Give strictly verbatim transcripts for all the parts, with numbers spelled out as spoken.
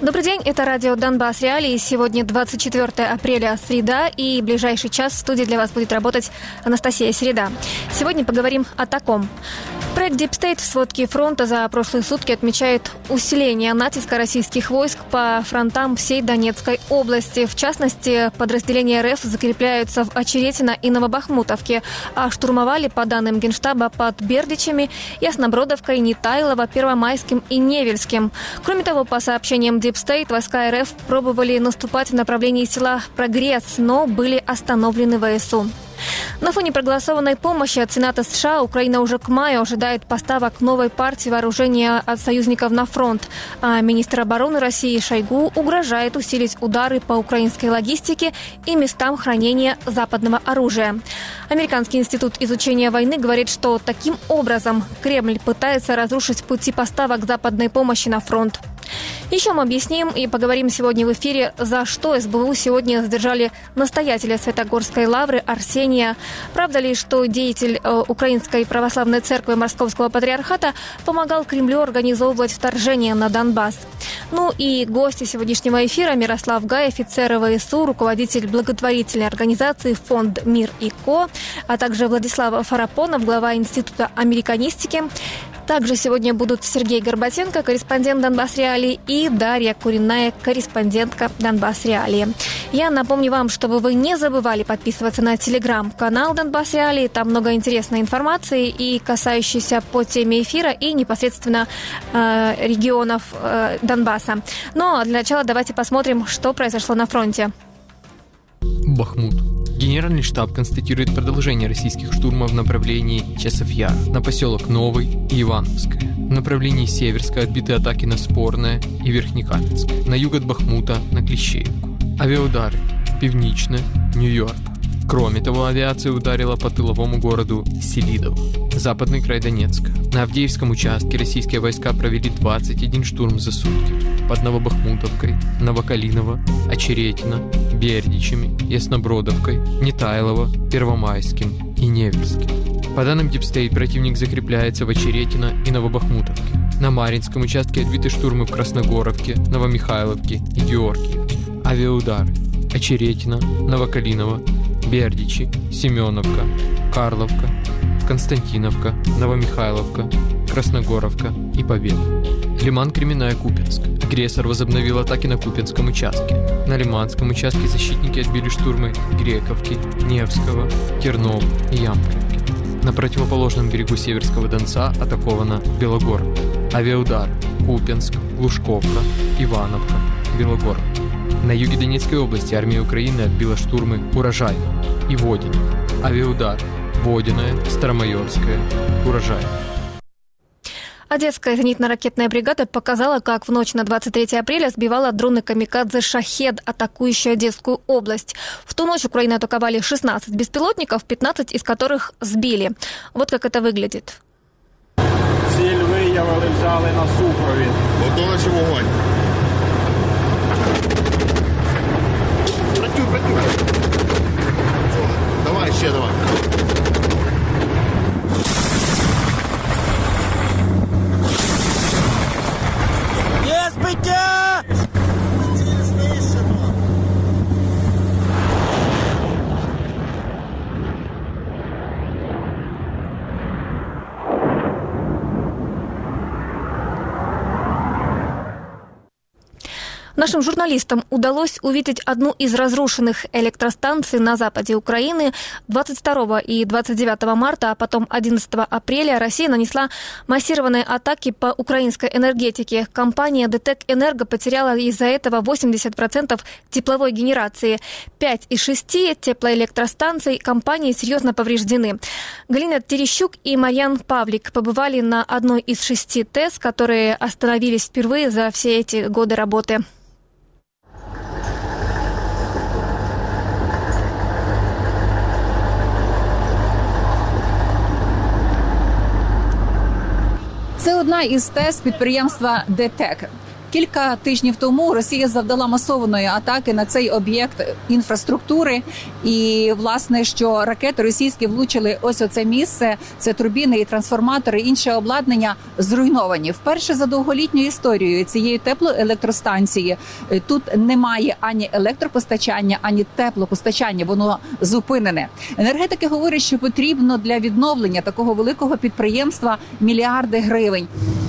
Добрый день, это радио «Донбасс Реалии». Сегодня двадцать четвёртое апреля, среда, и ближайший час в студии для вас будет работать Анастасия Середа. Сегодня поговорим о таком. Проект Deep State в сводке фронта за прошлые сутки отмечает усиление натиска российских войск по фронтам всей Донецкой области. В частности, подразделения РФ закрепляются в Очеретино и Новобахмутовке, а штурмовали, по данным Генштаба, под Бердичами, Яснобродовкой, Нетайлово, Первомайским и Невельским. Кроме того, по сообщениям Deep State, войска РФ пробовали наступать в направлении села Прогресс, но были остановлены ВСУ. На фоне проголосованной помощи от Сената США Украина уже к маю ожидает поставок новой партии вооружения от союзников на фронт. А министр обороны России Шойгу угрожает усилить удары по украинской логистике и местам хранения западного оружия. Американский институт изучения войны говорит, что таким образом Кремль пытается разрушить пути поставок западной помощи на фронт. Еще мы объясним и поговорим сегодня в эфире, за что СБУ сегодня задержали настоятеля Святогорской лавры Арсения. Правда ли, что деятель э, Украинской православной церкви Московского патриархата помогал Кремлю организовывать вторжение на Донбасс? Ну и гости сегодняшнего эфира: Мирослав Гай, офицер ВСУ, руководитель благотворительной организации «Фонд Мир и Ко», а также Владислав Фарапонов, глава Института американистики. Также сегодня будут Сергей Горбатенко, корреспондент «Донбасс Реалии», и Дарья Куриная, корреспондентка «Донбасс Реалии». Я напомню вам, чтобы вы не забывали подписываться на телеграм-канал «Донбасс Реалии». Там много интересной информации, и касающейся по теме эфира, и непосредственно э, регионов э, Донбасса. Но для начала давайте посмотрим, что произошло на фронте. Бахмут. Генеральный штаб констатирует продолжение российских штурмов в направлении Часов-Яр, на поселок Новый и Ивановское. В направлении Северска отбиты атаки на Спорное и Верхнекаменск. На юг от Бахмута на Клещеевку. Авиаудары в Пивничное, Нью-Йорк. Кроме того, авиация ударила по тыловому городу Селидово, западный край Донецка. На Авдеевском участке российские войска провели двадцать один штурм за сутки под Новобахмутовкой, Новокалиново, Очеретино, Бердичами, Яснобродовкой, Нетайлово, Первомайским и Невельским. По данным Deep State, противник закрепляется в Очеретино и Новобахмутовке. На Маринском участке отбиты штурмы в Красногоровке, Новомихайловке и Георгиевке. Авиаудары: Очеретино, Новокалиново, Бердичи, Семеновка, Карловка, Константиновка, Новомихайловка, Красногоровка и Победа. Лиман, Кременная, Купянск. Агрессор возобновил атаки на Купянском участке. На Лиманском участке защитники отбили штурмы Грековки, Невского, Тернова и Ямполевки. На противоположном берегу Северского Донца атакована Белогоровка. Авиаудары: Купянск, Глушковка, Ивановка, Белогоровка. На юге Донецкой области армия Украины отбила штурмы Урожайного и Водина. Авиаудар: Водяное, Старомайорское, Урожайное. Одесская зенитно-ракетная бригада показала, как в ночь на двадцать третье апреля сбивала дроны камикадзе «Шахед», атакующие Одесскую область. В ту ночь Украину атаковали шестнадцать беспилотников, пятнадцать из которых сбили. Вот как это выглядит. Ціль виявили, взяли на супровід. Готовий вогонь. Працюй, працюй. Давай, ще давай. Є збиття! Нашим журналистам удалось увидеть одну из разрушенных электростанций на западе Украины. двадцать второго и двадцать девятого марта, а потом одиннадцатого апреля Россия нанесла массированные атаки по украинской энергетике. Компания ДТЭК Энерго потеряла из-за этого восемьдесят процентов тепловой генерации. Пять из шести теплоэлектростанций компании серьезно повреждены. Галина Терещук и Марьян Павлик побывали на одной из шести ТЭС, которые остановились впервые за все эти годы работы. Це одна із ТЕС підприємства ДТЕК. Кілька тижнів тому Росія завдала масованої атаки на цей об'єкт інфраструктури. І, власне, що ракети російські влучили ось оце місце, це турбіни і трансформатори, інше обладнання зруйновані. Вперше за довголітньою історією цієї теплоелектростанції тут немає ані електропостачання, ані теплопостачання, воно зупинене. Енергетики говорять, що потрібно для відновлення такого великого підприємства мільярди гривень.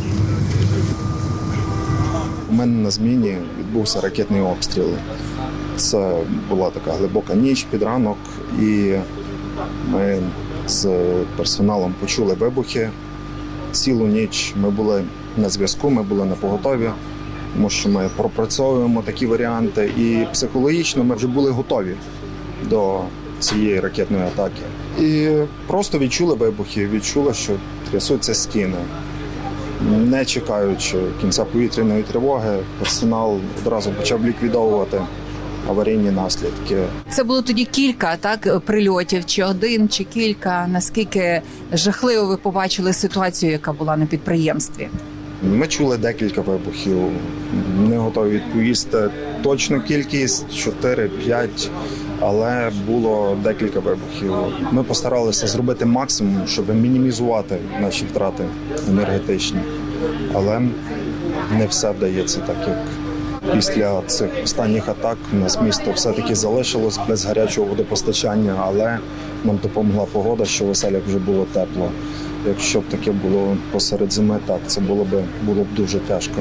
У мене на зміні відбувся ракетний обстріл. Це була така глибока ніч під ранок, і ми з персоналом почули вибухи. Цілу ніч ми були на зв'язку, ми були на поготові, тому що ми пропрацьовуємо такі варіанти. І психологічно ми вже були готові до цієї ракетної атаки. І просто відчули вибухи, відчули, що трясуться стіни. Не чекаючи кінця повітряної тривоги, персонал одразу почав ліквідовувати аварійні наслідки. Це було тоді кілька так прильотів, чи один, чи кілька. Наскільки жахливо ви побачили ситуацію, яка була на підприємстві? Ми чули декілька вибухів. Не готові відповісти точну кількість, чотири-п'ять, але було декілька вибухів. Ми постаралися зробити максимум, щоб мінімізувати наші втрати енергетичні. Але не все вдається так, як після цих останніх атак у нас місто все-таки залишилось без гарячого водопостачання, але нам допомогла погода, що в оселях вже було тепло. Якщо б таке було посеред зими, так, це було б, було б дуже тяжко.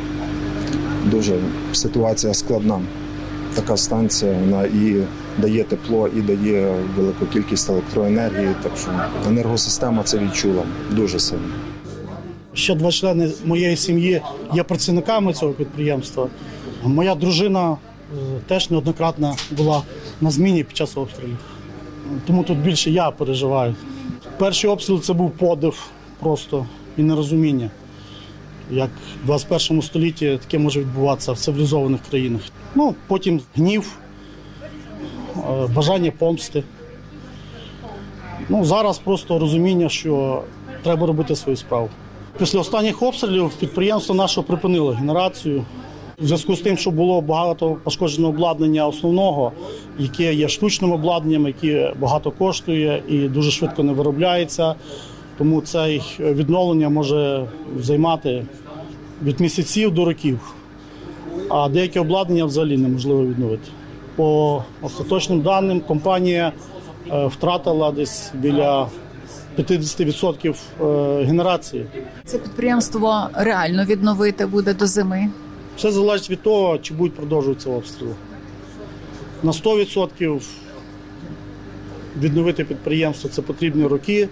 Дуже ситуація складна. Така станція, вона і дає тепло, і дає велику кількість електроенергії, так що енергосистема це відчула дуже сильно. Ще два члени моєї сім'ї є працівниками цього підприємства. Моя дружина теж неоднократно була на зміні під час обстрілів. Тому тут більше я переживаю. Перший обстріл – це був подив просто і нерозуміння. Як в двадцять першому столітті таке може відбуватися в цивілізованих країнах. Ну, потім гнів, бажання помсти. Ну, зараз просто розуміння, що треба робити свою справу. Після останніх обстрілів підприємство наше припинило генерацію. У зв'язку з тим, що було багато пошкодженого обладнання основного, яке є штучним обладнанням, яке багато коштує і дуже швидко не виробляється. Тому це відновлення може займати від місяців до років. А деяке обладнання взагалі неможливо відновити. По остаточним даним, компанія втратила десь біля п'ятдесят відсотків генерації. Це підприємство реально відновити буде до зими? Все залежить від того, чи будуть продовжуватися обстріли. На сто відсотків відновити підприємство – це потрібні роки,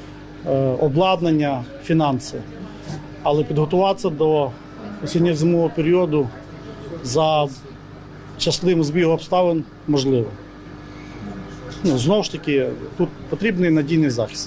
обладнання, фінанси. Але підготуватися до осінньо-зимового періоду за щасливим збігом обставин можливо. Ну, знову ж таки, тут потрібний надійний захист.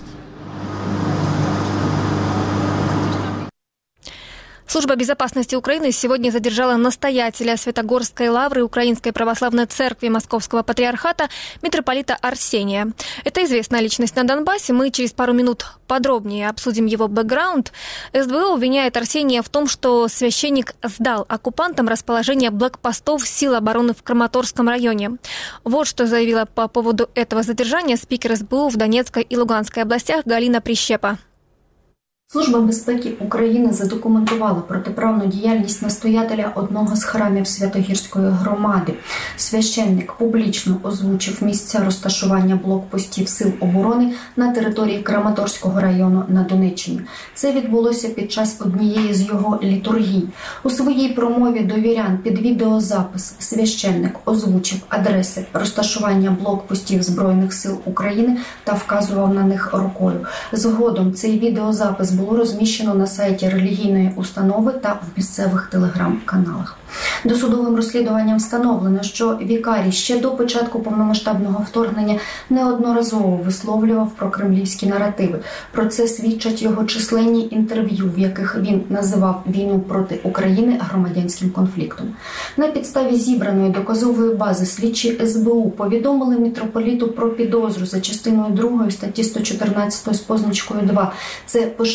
Служба безопасности Украины сегодня задержала настоятеля Святогорской лавры Украинской православной церкви Московского патриархата митрополита Арсения. Это известная личность на Донбассе. Мы через пару минут подробнее обсудим его бэкграунд. СБУ обвиняет Арсения в том, что священник сдал оккупантам расположение блокпостов сил обороны в Краматорском районе. Вот что заявила по поводу этого задержания спикер СБУ в Донецкой и Луганской областях Галина Прищепа. Служба безпеки України задокументувала протиправну діяльність настоятеля одного з храмів Святогірської громади. Священник публічно озвучив місця розташування блокпостів сил оборони на території Краматорського району на Донеччині. Це відбулося під час однієї з його літургій. У своїй промові до вірян під відеозапис священник озвучив адреси розташування блокпостів Збройних сил України та вказував на них рукою. Згодом цей відеозапис було розміщено на сайті релігійної установи та в місцевих телеграм-каналах. Досудовим розслідуванням встановлено, що вікарій ще до початку повномасштабного вторгнення неодноразово висловлював прокремлівські наративи. Про це свідчать його численні інтерв'ю, в яких він називав війну проти України громадянським конфліктом. На підставі зібраної доказової бази слідчі ес бе у повідомили митрополіту про підозру за частиною другої статті сто чотирнадцять з позначкою два. Це поширення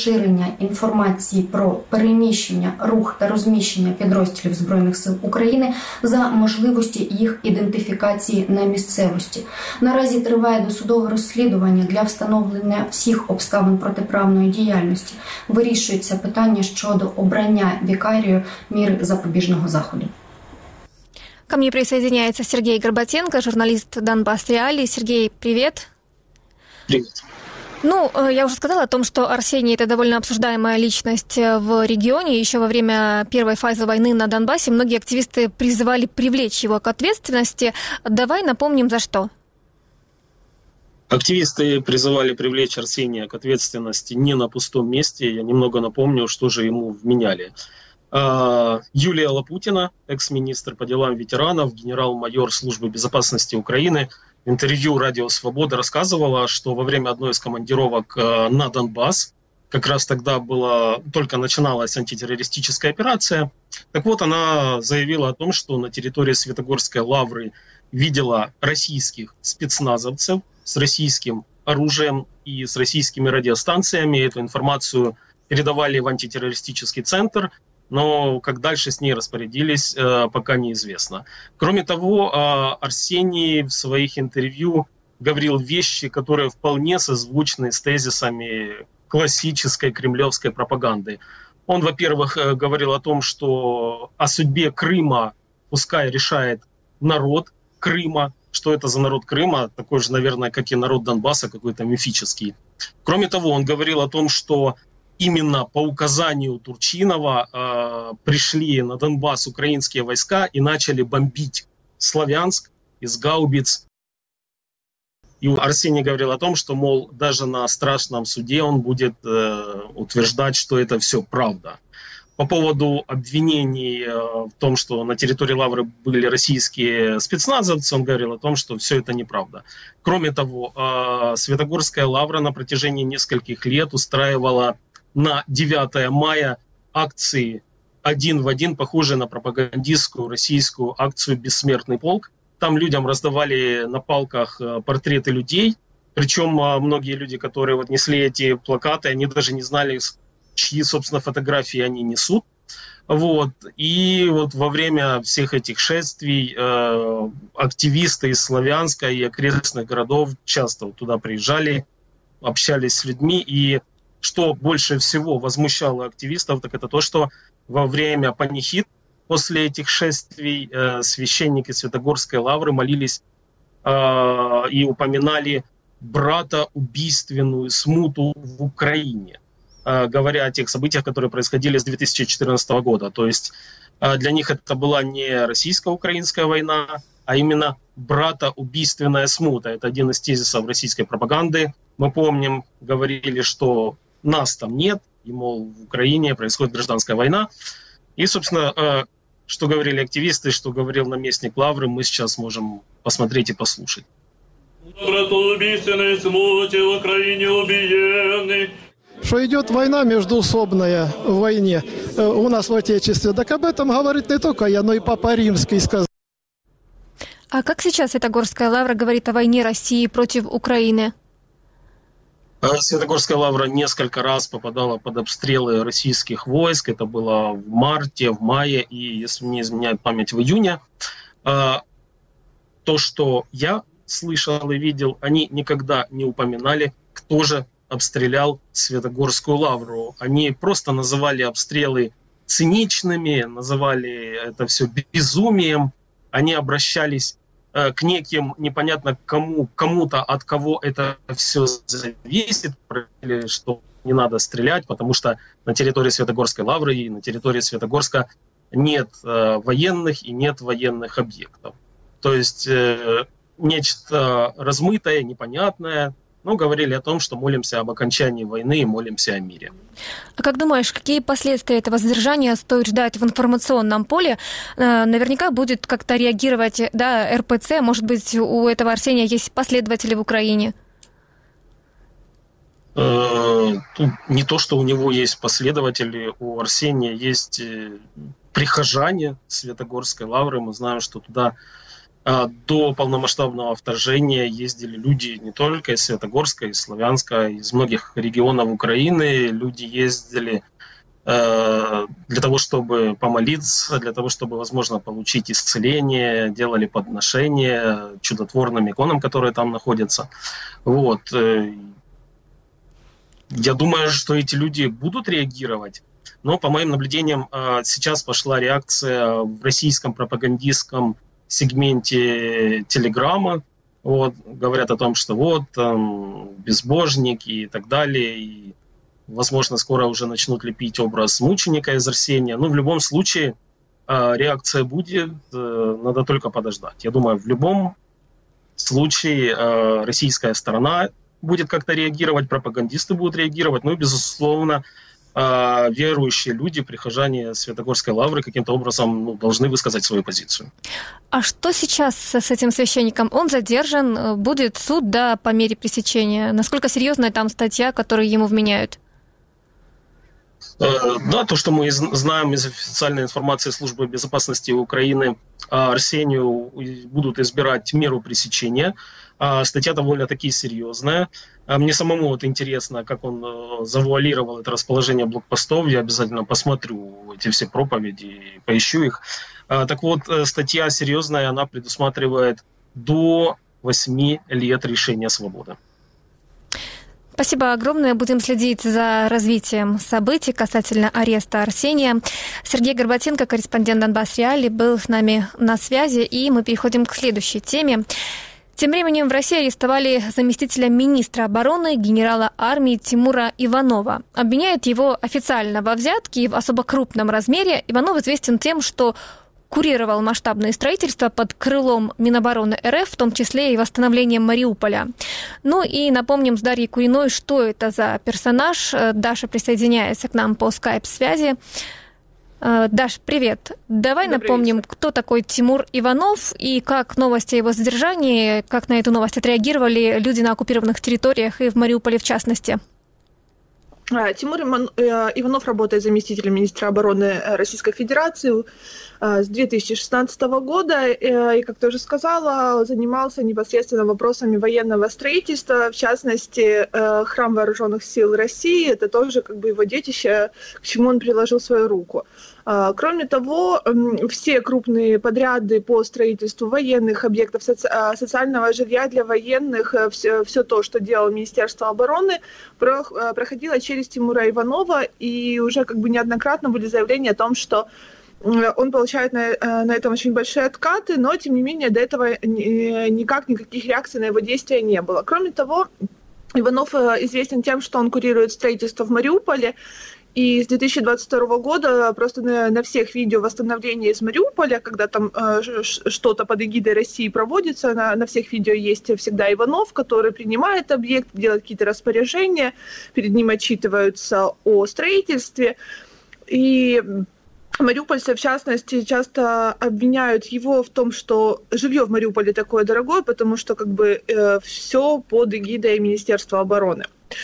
поширення інформації про переміщення, рух та розміщення підрозділів Збройних сил України за можливості їх ідентифікації на місцевості. Наразі триває досудове розслідування для встановлення всіх обставин протиправної діяльності. Вирішується питання щодо обрання вікарію міри запобіжного заходу. Ко мне присоединяется Сергей Горбатенко, журналист Донбасс Реалии. Сергей, привет. Привет. Ну, я уже сказала о том, что Арсений – это довольно обсуждаемая личность в регионе. Еще во время первой фазы войны на Донбассе многие активисты призывали привлечь его к ответственности. Давай напомним, за что. Активисты призывали привлечь Арсения к ответственности не на пустом месте. Я немного напомню, что же ему вменяли. Юлия Лапутина, экс-министр по делам ветеранов, генерал-майор службы безопасности Украины, в интервью «Радио Свобода» рассказывала, что во время одной из командировок на Донбасс, как раз тогда была, только начиналась антитеррористическая операция, так вот она заявила о том, что на территории Святогорской лавры видела российских спецназовцев с российским оружием и с российскими радиостанциями. Эту информацию передавали в антитеррористический центр, но как дальше с ней распорядились, пока неизвестно. Кроме того, Арсений в своих интервью говорил вещи, которые вполне созвучны с тезисами классической кремлевской пропаганды. Он, во-первых, говорил о том, что о судьбе Крыма пускай решает народ Крыма. Что это за народ Крыма? Такой же, наверное, как и народ Донбасса, какой-то мифический. Кроме того, он говорил о том, что именно по указанию Турчинова э, пришли на Донбасс украинские войска и начали бомбить Славянск из гаубиц. И Арсений говорил о том, что, мол, даже на страшном суде он будет э, утверждать, что это все правда. По поводу обвинений э, в том, что на территории Лавры были российские спецназовцы, он говорил о том, что все это неправда. Кроме того, э, Святогорская Лавра на протяжении нескольких лет устраивала на девятое мая акции один в один, похожие на пропагандистскую российскую акцию «Бессмертный полк». Там людям раздавали на палках портреты людей, причем многие люди, которые вот несли эти плакаты, они даже не знали, чьи, собственно, фотографии они несут. Вот. И вот во время всех этих шествий э, активисты из Славянска и окрестных городов часто вот туда приезжали, общались с людьми, и что больше всего возмущало активистов, так это то, что во время панихид после этих шествий э, священники Святогорской лавры молились э, и упоминали братоубийственную смуту в Украине, э, говоря о тех событиях, которые происходили с две тысячи четырнадцатого года. То есть э, для них это была не российско-украинская война, а именно братоубийственная смута. Это один из тезисов российской пропаганды. Мы помним, говорили, что нас там нет, и, мол, в Украине происходит гражданская война. И, собственно, что говорили активисты, что говорил наместник Лавры, мы сейчас можем посмотреть и послушать. Братоубийственной смуте в Украине убиенный. Что идет война междуусобная в войне у нас в Отечестве. Так об этом говорит не только я, но и Папа Римский сказал. А как сейчас Святогорская лавра говорит о войне России против Украины? Святогорская лавра несколько раз попадала под обстрелы российских войск. Это было в марте, в мае и, если не изменяет память, в июне. То, что я слышал и видел, они никогда не упоминали, кто же обстрелял Святогорскую лавру. Они просто называли обстрелы циничными, называли это все безумием. Они обращались к неким, непонятно кому, кому-то, от кого это все зависит, что не надо стрелять, потому что на территории Святогорской лавры и на территории Святогорска нет э, военных и нет военных объектов. То есть э, нечто размытое, непонятное, но говорили о том, что молимся об окончании войны и молимся о мире. А как думаешь, какие последствия этого задержания стоит ждать в информационном поле? Наверняка будет как-то реагировать, да, эр пэ цэ. Может быть, у этого Арсения есть последователи в Украине? Тут не то, что у него есть последователи, у Арсения есть прихожане Святогорской лавры. Мы знаем, что туда До полномасштабного вторжения ездили люди не только из Светогорска, из Славянска, из многих регионов Украины. Люди ездили э, для того, чтобы помолиться, для того, чтобы, возможно, получить исцеление, делали подношения чудотворным иконам, которые там находятся. Вот. Я думаю, что эти люди будут реагировать. Но, по моим наблюдениям, сейчас пошла реакция в российском пропагандистском сегменте Телеграма. Вот, говорят о том, что вот, там, безбожники и так далее. И, возможно, скоро уже начнут лепить образ мученика из Арсения. Но в любом случае реакция будет, надо только подождать. Я думаю, в любом случае российская сторона будет как-то реагировать, пропагандисты будут реагировать. Ну и, безусловно, верующие люди, прихожане Святогорской лавры каким-то образом ну, должны высказать свою позицию. А что сейчас с этим священником? Он задержан, будет суд, да, по мере пресечения. Насколько серьезная там статья, которую ему вменяют? Да, то, что мы знаем из официальной информации Службы безопасности Украины, Арсению будут избирать меру пресечения. Статья довольно-таки серьезная. Мне самому вот интересно, как он завуалировал это расположение блокпостов. Я обязательно посмотрю эти все проповеди, поищу их. Так вот, статья серьезная, она предусматривает до восьми лет лишения свободы. Спасибо огромное. Будем следить за развитием событий касательно ареста Арсения. Сергей Горбатенко, корреспондент Донбасс Реалии, был с нами на связи, и мы переходим к следующей теме. Тем временем в России арестовали заместителя министра обороны, генерала армии Тимура Иванова. Обвиняют его официально во взятке в особо крупном размере. Иванов известен тем, что курировал масштабное строительство под крылом Минобороны РФ, в том числе и восстановлением Мариуполя. Ну и напомним с Дарьей Куриной, что это за персонаж. Даша присоединяется к нам по скайп-связи. Даш, привет. Давай Добрый напомним, вечер. Кто такой Тимур Иванов и как новости о его задержании, как на эту новость отреагировали люди на оккупированных территориях и в Мариуполе в частности. Тимур Иванов работает заместителем министра обороны Российской Федерации с две тысячи шестнадцатого года и, как ты уже сказала, занимался непосредственно вопросами военного строительства, в частности, Храм Вооруженных сил России, это тоже как бы его детище, к чему он приложил свою руку. Кроме того, все крупные подряды по строительству военных объектов, соци- социального жилья для военных, все, все то, что делало Министерство обороны, проходило через Тимура Иванова, и уже как бы неоднократно были заявления о том, что он получает на, на этом очень большие откаты, но, тем не менее, до этого никак никаких реакций на его действия не было. Кроме того, Иванов известен тем, что он курирует строительство в Мариуполе, и с две тысячи двадцать второго года просто на, на всех видео восстановления из Мариуполя, когда там э, что-то под эгидой России проводится, на, на всех видео есть всегда Иванов, который принимает объект, делает какие-то распоряжения, перед ним отчитываются о строительстве. И мариупольцы, в частности, часто обвиняют его в том, что жилье в Мариуполе такое дорогое, потому что как бы э, все под эгидой Министерства обороны.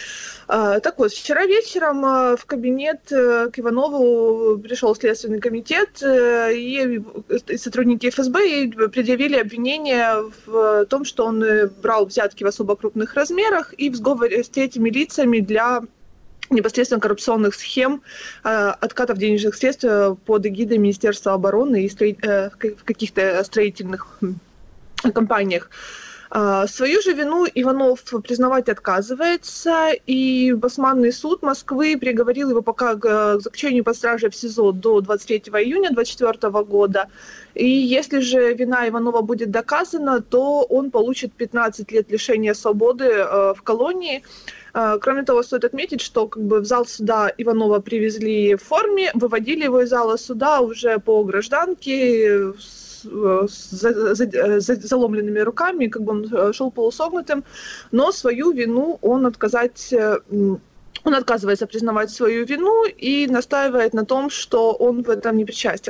Так вот, вчера вечером в кабинет к Иванову пришел Следственный комитет, и сотрудники эф эс бэ предъявили обвинение в том, что он брал взятки в особо крупных размерах и в сговоре с третьими лицами для непосредственно коррупционных схем откатов денежных средств под эгидой Министерства обороны и в каких-то строительных компаниях. Свою же вину Иванов признавать отказывается, и Басманный суд Москвы приговорил его пока к заключению под стражей в СИЗО до двадцать третьего июня две тысячи двадцать четвёртого года. И если же вина Иванова будет доказана, то он получит пятнадцать лет лишения свободы в колонии. Кроме того, стоит отметить, что как бы в зал суда Иванова привезли в форме, выводили его из зала суда уже по гражданке, с заломленными руками, как бы он шел полусогнутым, но свою вину он отказать, он отказывается признавать свою вину и настаивает на том, что он в этом не причастен.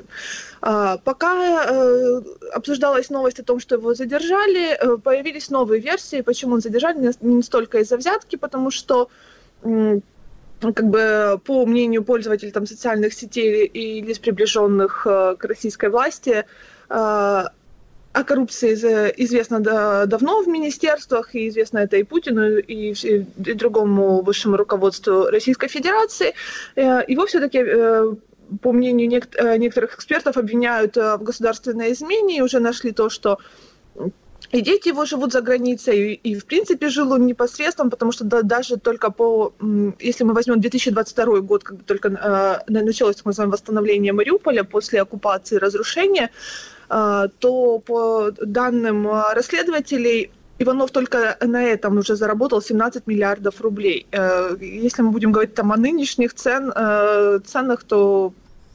Пока обсуждалась новость о том, что его задержали, появились новые версии, почему он задержали, не столько из-за взятки, потому что как бы по мнению пользователей там, социальных сетей и лиц, приближенных к российской власти, о коррупции известно давно в министерствах, и известно это и Путину, и, и другому высшему руководству Российской Федерации. Его все-таки, по мнению некоторых экспертов, обвиняют в государственной измене, и уже нашли то, что и дети его живут за границей, и, и в принципе жил он непосредственно, потому что да, даже только по, если мы возьмем две тысячи двадцать второй год, когда только э, началось так называемое восстановление Мариуполя после оккупации и разрушения, э, то по данным расследователей Иванов только на этом уже заработал семнадцать миллиардов рублей. Э, если мы будем говорить там о нынешних цен, э, ценах, то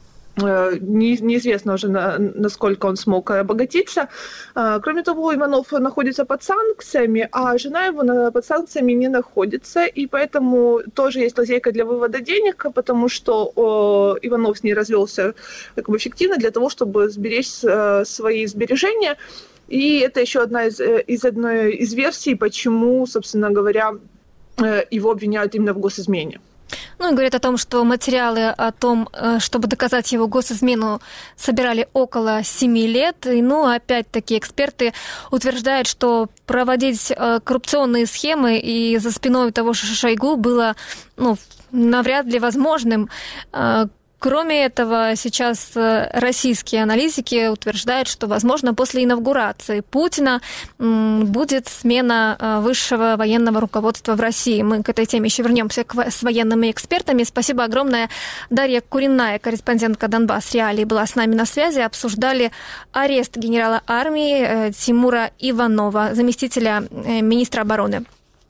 неизвестно уже, насколько он смог обогатиться. Кроме того, Иванов находится под санкциями, а жена его под санкциями не находится, и поэтому тоже есть лазейка для вывода денег, потому что Иванов с ней развелся как бы фиктивно для того, чтобы сберечь свои сбережения. И это еще одна из, из одной из версий, почему, собственно говоря, его обвиняют именно в госизмене. Ну и говорят о том, что материалы о том, чтобы доказать его госизмену, собирали около семи лет. И, ну, опять-таки, эксперты утверждают, что проводить коррупционные схемы и за спиной того же Шойгу было, ну, навряд ли возможным. Кроме этого, сейчас российские аналитики утверждают, что, возможно, после инаугурации Путина будет смена высшего военного руководства в России. Мы к этой теме еще вернемся с военными экспертами. Спасибо огромное. Дарья Куриная, корреспондентка Донбасс Реалии, была с нами на связи. Обсуждали арест генерала армии Тимура Иванова, заместителя министра обороны.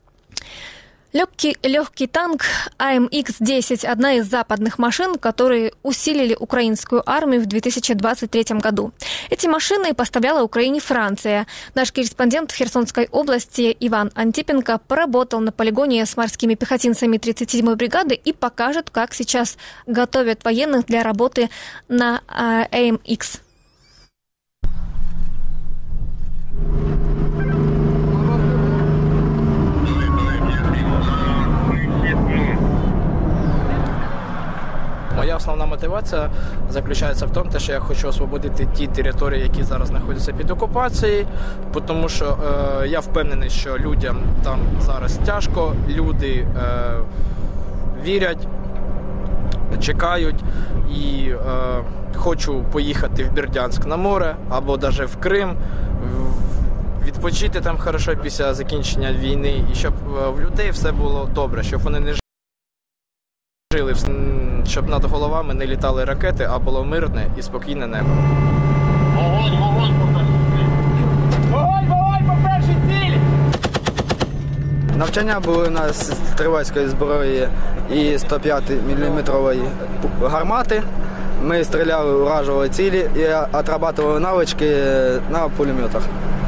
Легкий, легкий танк А М Х десять – одна из западных машин, которые усилили украинскую армию в две тысячи двадцать третьем году. Эти машины поставляла Украине Франция. Наш корреспондент в Херсонской области Иван Антипенко поработал на полигоне с морскими пехотинцами тридцать седьмой бригады и покажет, как сейчас готовят военных для работы на А М Х. Моя основна мотивація заключається в тому, що я хочу освободити ті території, які зараз знаходяться під окупацією, тому що е, я впевнений, що людям там зараз тяжко, люди е, вірять, чекають і е, хочу поїхати в Бердянськ на море або навіть в Крим, відпочити там хорошо після закінчення війни і щоб в людей все було добре, щоб вони не жили, щоб над головами не літали ракети, а було мирне і спокійне небо. Вогонь, вогонь по першій цілі! Вогонь, вогонь по першій цілі! Навчання були у нас з стрілецької зброї і сто п'ять міліметрової гармати. Ми стріляли, уражували цілі і отрабатували навички на пулеметах.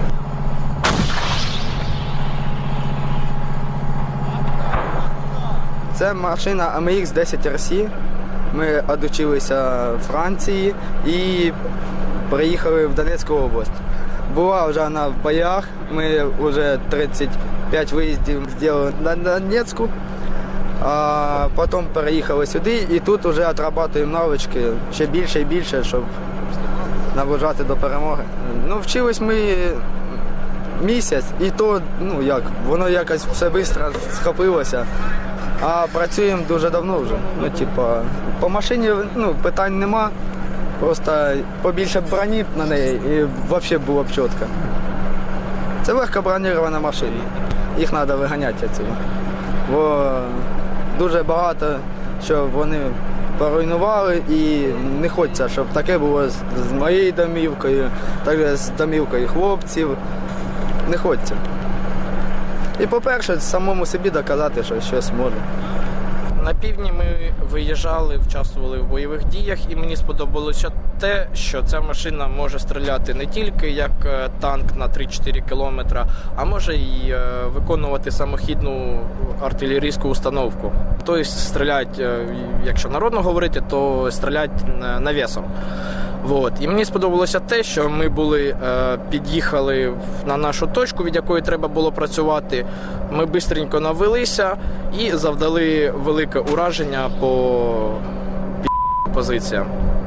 Це машина А М Х десять Р С. Ми одучилися в Франції і приїхали в Донецьку область. Була вже вона в боях, ми вже тридцять п'ять виїздів зробили на Донецьку, а потім переїхали сюди і тут вже отрабатуємо навички ще більше і більше, щоб наближати до перемоги. Ну, вчились ми місяць і то, ну як, воно якось все швидко схопилося. А працюємо дуже давно вже. Ну, типа, по машині, ну, питань нема. Просто побільше броні на неї і взагалі було б чітко. Це легко бронірована машина. Їх треба виганяти відсюди. Бо дуже багато, що вони поруйнували і не хочеться, щоб таке було з моєю домівкою, так з домівкою хлопців. Не хочеться. І, по-перше, самому собі доказати, що щось може. На півдні ми виїжджали, участвували в бойових діях, і мені сподобалося те, що ця машина може стріляти не тільки як танк на три-чотири кілометри, а може і виконувати самохідну артилерійську установку. Тобто стріляти, якщо народно говорити, то стріляти навісом. Вот. І мені сподобалося те, що ми були, під'їхали на нашу точку, від якої треба було працювати. Ми швидко навелися і завдали велике ураження по позиціям.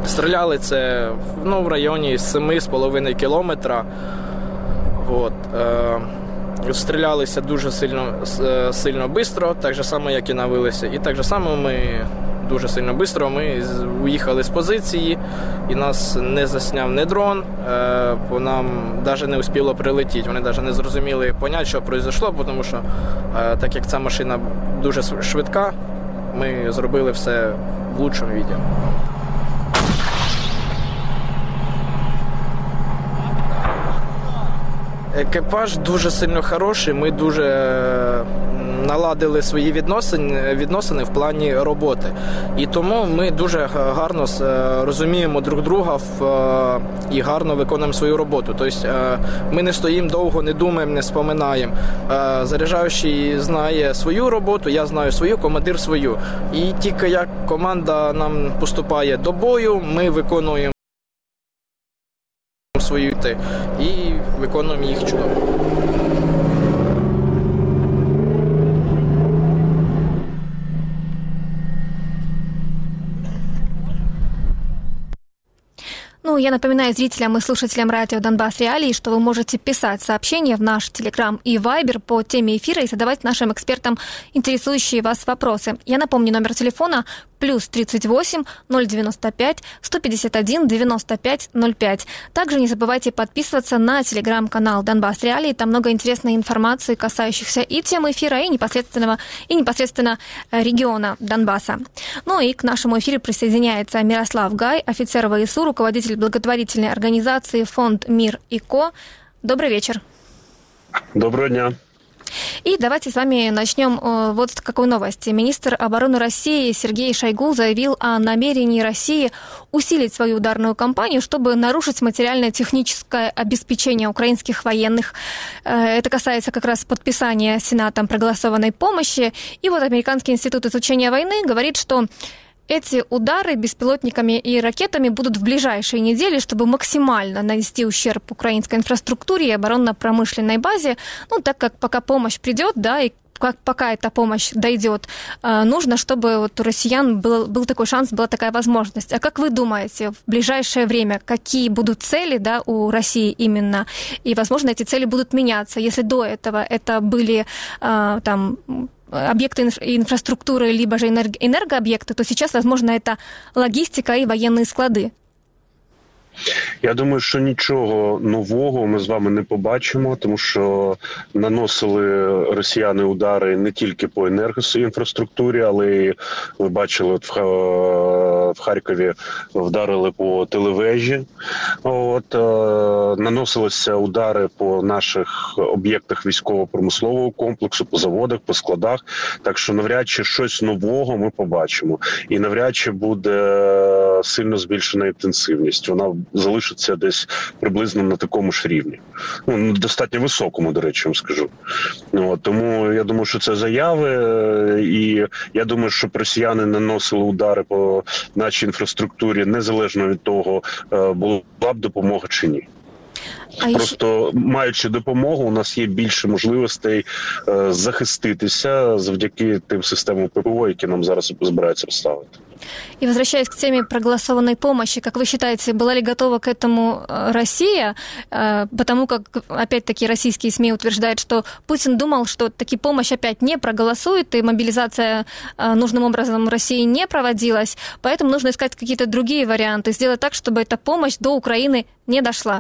Стріляли це ну, в районі сім з половиною кілометра. От. Стрілялися дуже сильно, сильно швидко, так же само, як і навилися. І так же само ми дуже сильно швидко ми уїхали з позиції, і нас не засняв ні дрон, по нам навіть не успіло прилетіти. Вони навіть не зрозуміли поняття, що пройшло, тому що так як ця машина дуже швидка, ми зробили все в лучшому віді. Екіпаж дуже сильно хороший, ми дуже наладили свої відносини, відносини в плані роботи. І тому ми дуже гарно розуміємо друг друга і гарно виконуємо свою роботу. Тобто ми не стоїмо довго, не думаємо, не споминаємо. Заряджаючий знає свою роботу, я знаю свою, командир свою. І тільки як команда нам поступає до бою, ми виконуємо свої і виконуємо їх чудово. Ну, я напоминаю зрителям и слушателям радио «Донбасс Реалии», что вы можете писать сообщения в наш Телеграм и Вайбер по теме эфира и задавать нашим экспертам интересующие вас вопросы. Я напомню, номер телефона плюс тридцать восемь ноль девяносто пять сто пятьдесят один девяносто пять ноль пять. Также не забывайте подписываться на телеграм-канал «Донбасс Реалии». Там много интересной информации, касающихся и темы эфира, и непосредственного, и непосредственно региона Донбасса. Ну и к нашему эфиру присоединяется Мирослав Гай, офицер ВСУ, руководитель благотворительной организации «Фонд Мир и Ко». Добрый вечер. Доброго дня. И давайте с вами начнем вот с какой новости. Министр обороны России Сергей Шойгу заявил о намерении России усилить свою ударную кампанию, чтобы нарушить материально-техническое обеспечение украинских военных. Это касается как раз подписания Сенатом проголосованной помощи. И вот Американский институт изучения войны говорит, что эти удары беспилотниками и ракетами будут в ближайшие недели, чтобы максимально нанести ущерб украинской инфраструктуре и оборонно-промышленной базе. Ну, так как пока помощь придет, да, и как пока эта помощь дойдет, нужно, чтобы вот у россиян был, был такой шанс, была такая возможность. А как вы думаете, в ближайшее время какие будут цели, да, у России именно? И, возможно, эти цели будут меняться. Если до этого это были там объекты инфраструктуры, либо же энергообъекты, то сейчас, возможно, это логистика и военные склады. Я думаю, що нічого нового ми з вами не побачимо, тому що наносили росіяни удари не тільки по енергоінфраструктурі, але й, ви бачили, от в, в Харкові вдарили по телевежі. От, наносилися удари по наших об'єктах військово-промислового комплексу, по заводах, по складах. Так що навряд чи щось нового ми побачимо. І навряд чи буде сильно збільшена інтенсивність. Вона залишиться десь приблизно на такому ж рівні. Ну, достатньо високому, до речі, вам скажу. От, тому я думаю, що це заяви, і я думаю, що росіяни наносили удари по нашій інфраструктурі незалежно від того, була б допомога чи ні. А Просто ще... маючи допомогу, у нас є більше можливостей е, захиститися завдяки тим системам ППО, які нам зараз збираються поставити. И возвращаясь к теме проголосованной помощи, как вы считаете, была ли готова к этому Россия? Потому как, опять-таки, российские СМИ утверждают, что Путин думал, что таки помощь опять не проголосует, и мобилизация нужным образом в России не проводилась, поэтому нужно искать какие-то другие варианты, сделать так, чтобы эта помощь до Украины не дошла.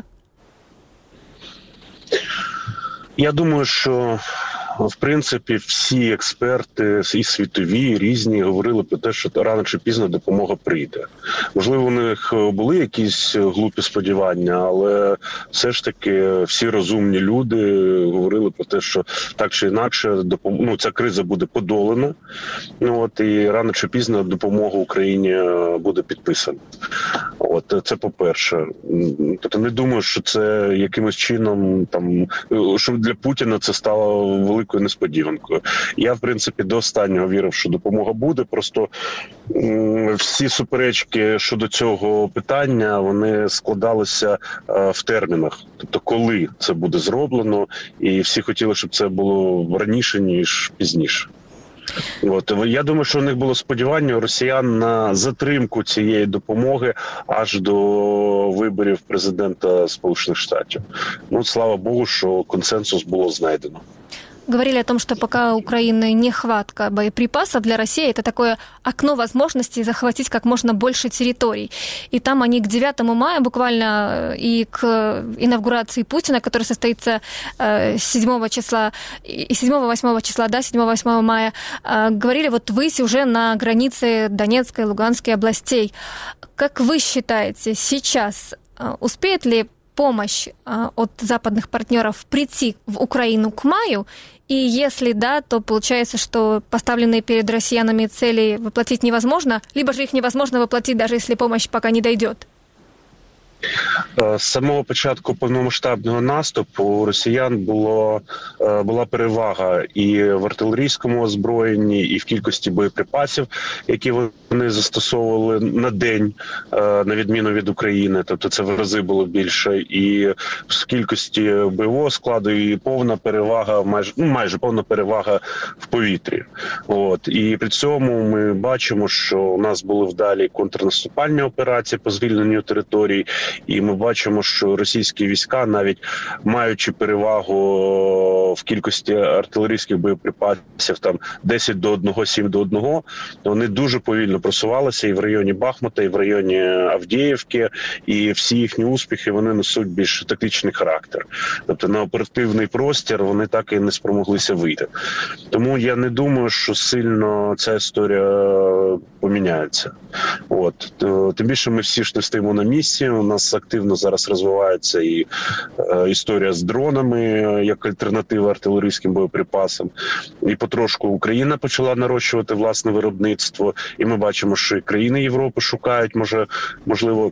Я думаю, що в принципі всі експерти і світові, і різні говорили про те, що рано чи пізно допомога прийде. Можливо, у них були якісь глупі сподівання, але все ж таки всі розумні люди говорили про те, що так чи інакше допом... ну, ця криза буде подолана, ну, от, і рано чи пізно допомога Україні буде підписана. От, це по-перше. Тобто не думаю, що це якимось чином, там, що для Путіна це стало великою несподіванкою. Я, в принципі, до останнього вірив, що допомога буде, просто м- всі суперечки щодо цього питання, вони складалися е, в термінах. Тобто, коли це буде зроблено, і всі хотіли, щоб це було раніше, ніж пізніше. От я думаю, що у них було сподівання у росіян на затримку цієї допомоги аж до виборів президента Сполучених Штатів. Ну, слава Богу, що консенсус було знайдено. Говорили о том, что пока у Украины нехватка боеприпасов, для России это такое окно возможностей захватить как можно больше территорий. И там они к девятому мая буквально и к инаугурации Путина, которая состоится седьмого числа, и седьмого-восьмого числа, да, седьмого-восьмого мая, говорили вот выйти уже на границы Донецкой и Луганской областей. Как вы считаете, сейчас успеет ли помощь от западных партнеров прийти в Украину к маю? И если да, то получается, что поставленные перед россиянами цели воплотить невозможно, либо же их невозможно воплотить, даже если помощь пока не дойдет? З самого початку повномасштабного наступу у росіян було, була перевага і в артилерійському озброєнні, і в кількості боєприпасів, які вони застосовували на день, на відміну від України. Тобто це в рази було більше. І в кількості бойового складу і повна перевага, майже, ну, майже повна перевага в повітрі. От. І при цьому ми бачимо, що у нас були вдалі контрнаступальні операції по звільненню територій. І ми бачимо, що російські війська, навіть маючи перевагу в кількості артилерійських боєприпасів там десять до одного, сім до одного, вони дуже повільно просувалися і в районі Бахмута, і в районі Авдіївки, і всі їхні успіхи, вони несуть більш тактичний характер. Тобто на оперативний простір вони так і не спромоглися вийти. Тому я не думаю, що сильно ця історія поміняється. От. Тим більше ми всі ж не стоїмо на місці, у нас активно зараз розвивається і е, історія з дронами, як альтернатива артилерійським боєприпасам. І потрошку Україна почала нарощувати власне виробництво. І ми бачимо, що і країни Європи шукають, може, можливо,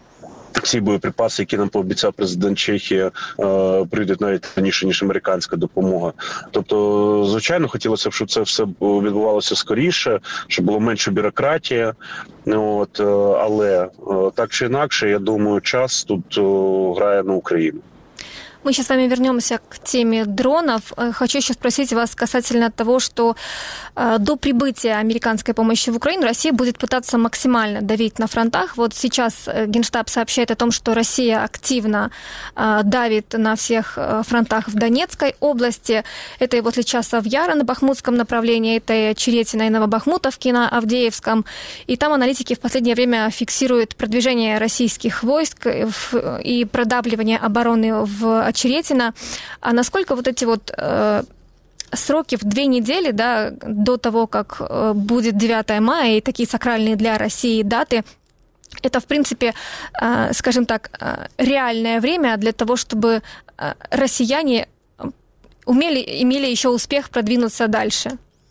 ці боєприпаси, які нам пообіцяв президент Чехії, е, прийдуть навіть раніше, ніж американська допомога. Тобто, звичайно, хотілося б, щоб це все відбувалося скоріше, щоб було менше бюрократії. От, але е, так чи інакше, я думаю, час тут е, грає на Україну. Мы сейчас с вами вернемся к теме дронов. Хочу еще спросить вас касательно того, что до прибытия американской помощи в Украину Россия будет пытаться максимально давить на фронтах. Вот сейчас Генштаб сообщает о том, что Россия активно давит на всех фронтах в Донецкой области. Это и возле Часов Яра на Бахмутском направлении, это и Очеретино и Новобахмутовки на Авдеевском. И там аналитики в последнее время фиксируют продвижение российских войск и продавливание обороны в Очеретино. А насколько вот эти вот э, сроки в две недели, да, до того, как э, будет девятое мая и такие сакральные для России даты, это, в принципе, э, скажем так, э, реальное время для того, чтобы э, россияне умели, имели еще успех продвинуться дальше?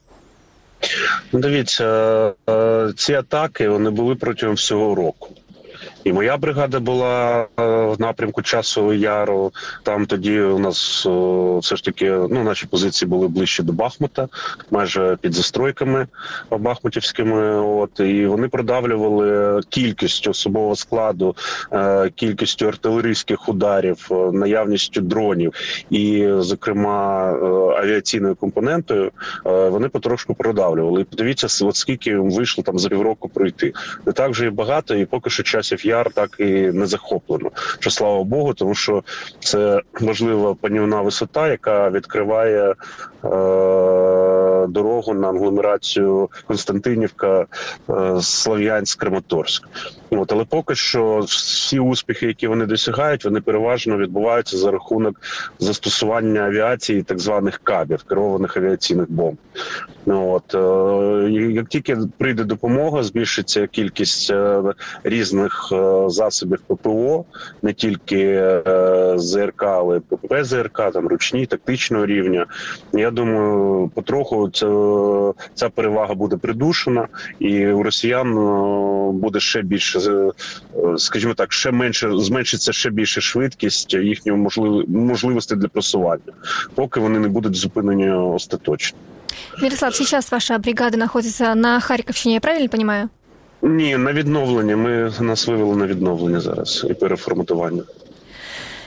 Дивіться, ці атаки, вони були протягом всього року. І моя бригада була в напрямку Часового Яру. Там тоді у нас все ж таки, ну, наші позиції були ближче до Бахмута, майже під застройками бахмутівськими. От, і вони продавлювали кількістю особового складу, кількістю артилерійських ударів, наявністю дронів і, зокрема, авіаційною компонентою. Вони потрошку продавлювали. І подивіться, от скільки вийшло там за півроку пройти. Не так вже і багато, і поки що Часів Яр так і не захоплено. Що, слава Богу, тому що це важлива панівна висота, яка відкриває е- дорогу на агломерацію Константинівка, е- Слов'янськ, Краматорськ. От, але поки що всі успіхи, які вони досягають, вони переважно відбуваються за рахунок застосування авіації, так званих кабів, керованих авіаційних бомб. От, е- як тільки прийде допомога, збільшиться кількість е- різних е- засобів ППО, не тільки е- ЗРК, але й ПП-ЗРК, там ручні, тактичного рівня. Я думаю, потроху ця, ця перевага буде придушена, і у росіян е- буде ще більше, скажімо так, ще менше, зменшиться ще більше швидкість їхньої можливості, можливості для просування, поки вони не будуть зупинені остаточно. Мирослав, сейчас ваша бригада находится на Харківщині, я правильно понимаю? Ні, на відновлення. Ми нас вивели на відновлення зараз і переформатування.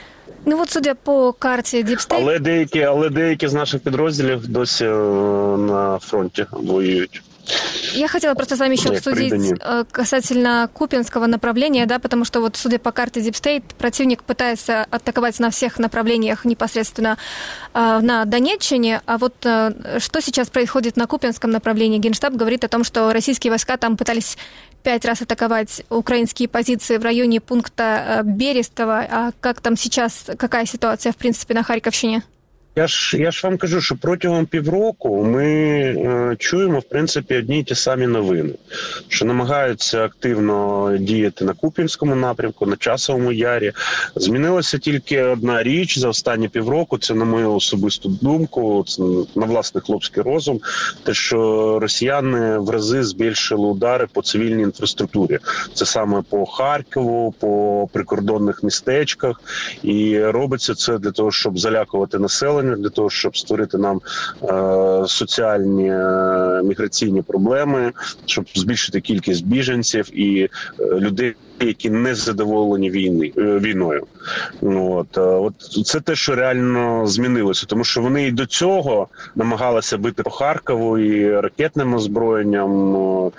Ну от, судя по карті Deep State... Але деякі, але деякі з наших підрозділів досі на фронті воюють. Я хотела просто с вами еще обсудить э, касательно Купянского направления, да, потому что вот, судя по карте Deep State, противник пытается атаковать на всех направлениях непосредственно э, на Донеччине, а вот э, что сейчас происходит на Купянском направлении? Генштаб говорит о том, что российские войска там пытались пять раз атаковать украинские позиции в районе пункта Берестово, а как там сейчас, какая ситуация, в принципе, на Харківщині? Я ж, я ж вам кажу, що протягом півроку ми е, чуємо, в принципі, одні й ті самі новини. Що намагаються активно діяти на Куп'янському напрямку, на Часовому Ярі. Змінилася тільки одна річ за останні півроку, це на мою особисту думку, це на власний хлопський розум, те, що росіяни в рази збільшили удари по цивільній інфраструктурі. Це саме по Харкову, по прикордонних містечках. І робиться це для того, щоб залякувати населення, для того, щоб створити нам е, соціальні е, міграційні проблеми, щоб збільшити кількість біженців і е, людей, які не задоволені війни, е, війною. От, е, от це те, що реально змінилося, тому що вони і до цього намагалися бити по Харкову і ракетним озброєнням,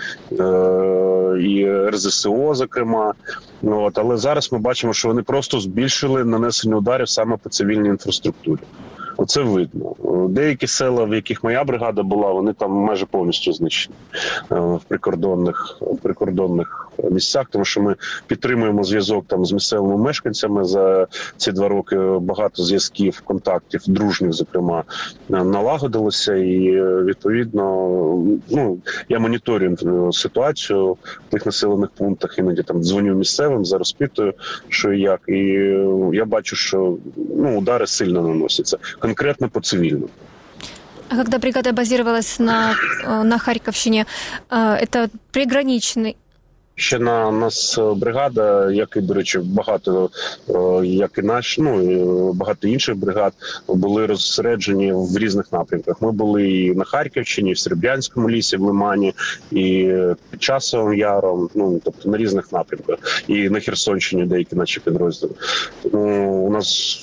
е, і ер зе ес о, зокрема. От, але зараз ми бачимо, що вони просто збільшили нанесення ударів саме по цивільній інфраструктурі. Оце видно. Деякі села, в яких моя бригада була, вони там майже повністю знищені в прикордонних, в прикордонних місцях, тому що ми підтримуємо зв'язок там з місцевими мешканцями. За ці два роки багато зв'язків, контактів, дружніх, зокрема, налагодилося. І, відповідно, ну, я моніторю ситуацію в тих населених пунктах, іноді там дзвоню місцевим, розпитую, що і як. І я бачу, що ну, удари сильно наносяться. Конкретно по цивильному. А когда бригада базировалась на, на Харьковщине, это приграничный? Ще на нас бригада, як і, до речі, багато, як і наш, ну, багато інших бригад були розсереджені в різних напрямках. Ми були і на Харківщині, і в Серебрянському лісі, в Лимані, і під Часовим Яром, ну, тобто на різних напрямках. І на Херсонщині деякі наші підрозділи. Тому у нас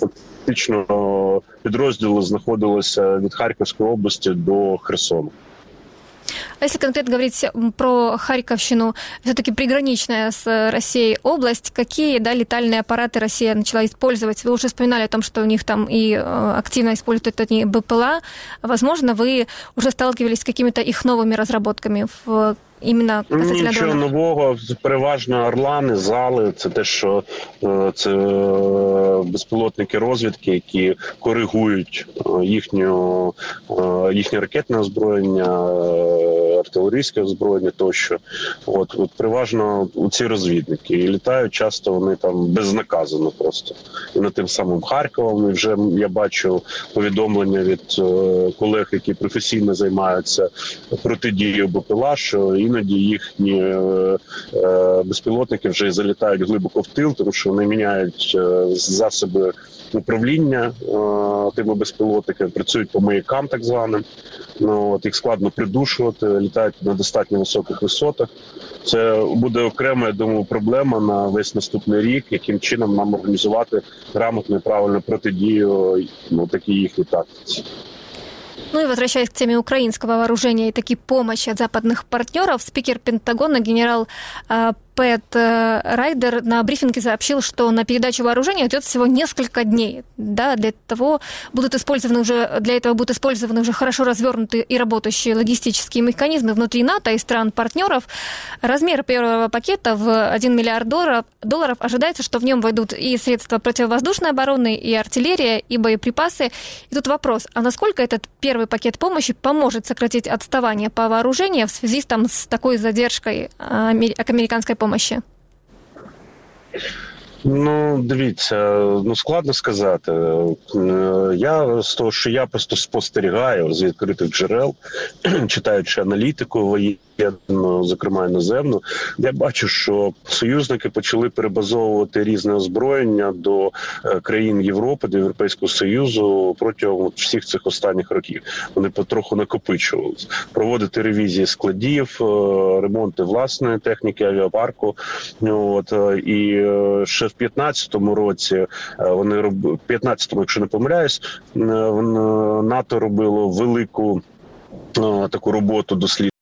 фактично підрозділи знаходилися від Харківської області до Херсону. А если конкретно говорить про Харьковщину, все-таки приграничная с Россией область, какие, да, летальные аппараты Россия начала использовать? Вы уже вспоминали о том, что у них там и активно используют они бэ пэ эл а. Возможно, вы уже сталкивались с какими-то их новыми разработками в іменно касательно Нічого дронів? нового, переважно орлани, зали, це те, що це безпілотники розвідки, які коригують їхню, їхнє ракетне озброєння, артилерійське озброєння тощо. От, от переважно ці розвідники. І літають часто вони там безнаказано просто. І над тим самим Харковом, і вже я бачу повідомлення від колег, які професійно займаються протидією бэ пе ел а, що іноді їхні е, е, безпілотники вже залітають глибоко в тил, тому що вони міняють е, засоби управління е, тими безпілотниками, працюють по маякам так званим. Ну, от, їх складно придушувати, літають на достатньо високих висотах. Це буде окрема, я думаю, проблема на весь наступний рік, яким чином нам організувати грамотну і правильну протидію ну, такій їхній тактиці. Ну и возвращаясь к теме украинского вооружения и таки помощи от западных партнеров, спикер Пентагона генерал э, Пэт э, Райдер на брифинге сообщил, что на передачу вооружения идет всего несколько дней. Да, для того будут использованы уже, для этого будут использованы уже хорошо развернутые и работающие логистические механизмы внутри НАТО и стран-партнеров. Размер первого пакета в один миллиард долларов, долларов ожидается, что в нем войдут и средства противовоздушной обороны, и артиллерия, и боеприпасы. И тут вопрос, а насколько этот первый пакет помощи поможет сократить отставание по вооружению в связи там, с такой задержкой американской помощи? Ну, дивіться, ну складно сказати. Я з того, що я просто спостерігаю з відкритих джерел, читаючи аналітику воєнну, зокрема іноземну, я бачу, що союзники почали перебазовувати різне озброєння до країн Європи, до Європейського Союзу протягом всіх цих останніх років. Вони потроху накопичувалися. Проводити ревізії складів, ремонти власної техніки авіапарку. От, і ще в п'ятнадцятому році вони робили, в п'ятнадцятому, якщо не помиляюсь, НАТО робило велику таку роботу дослідження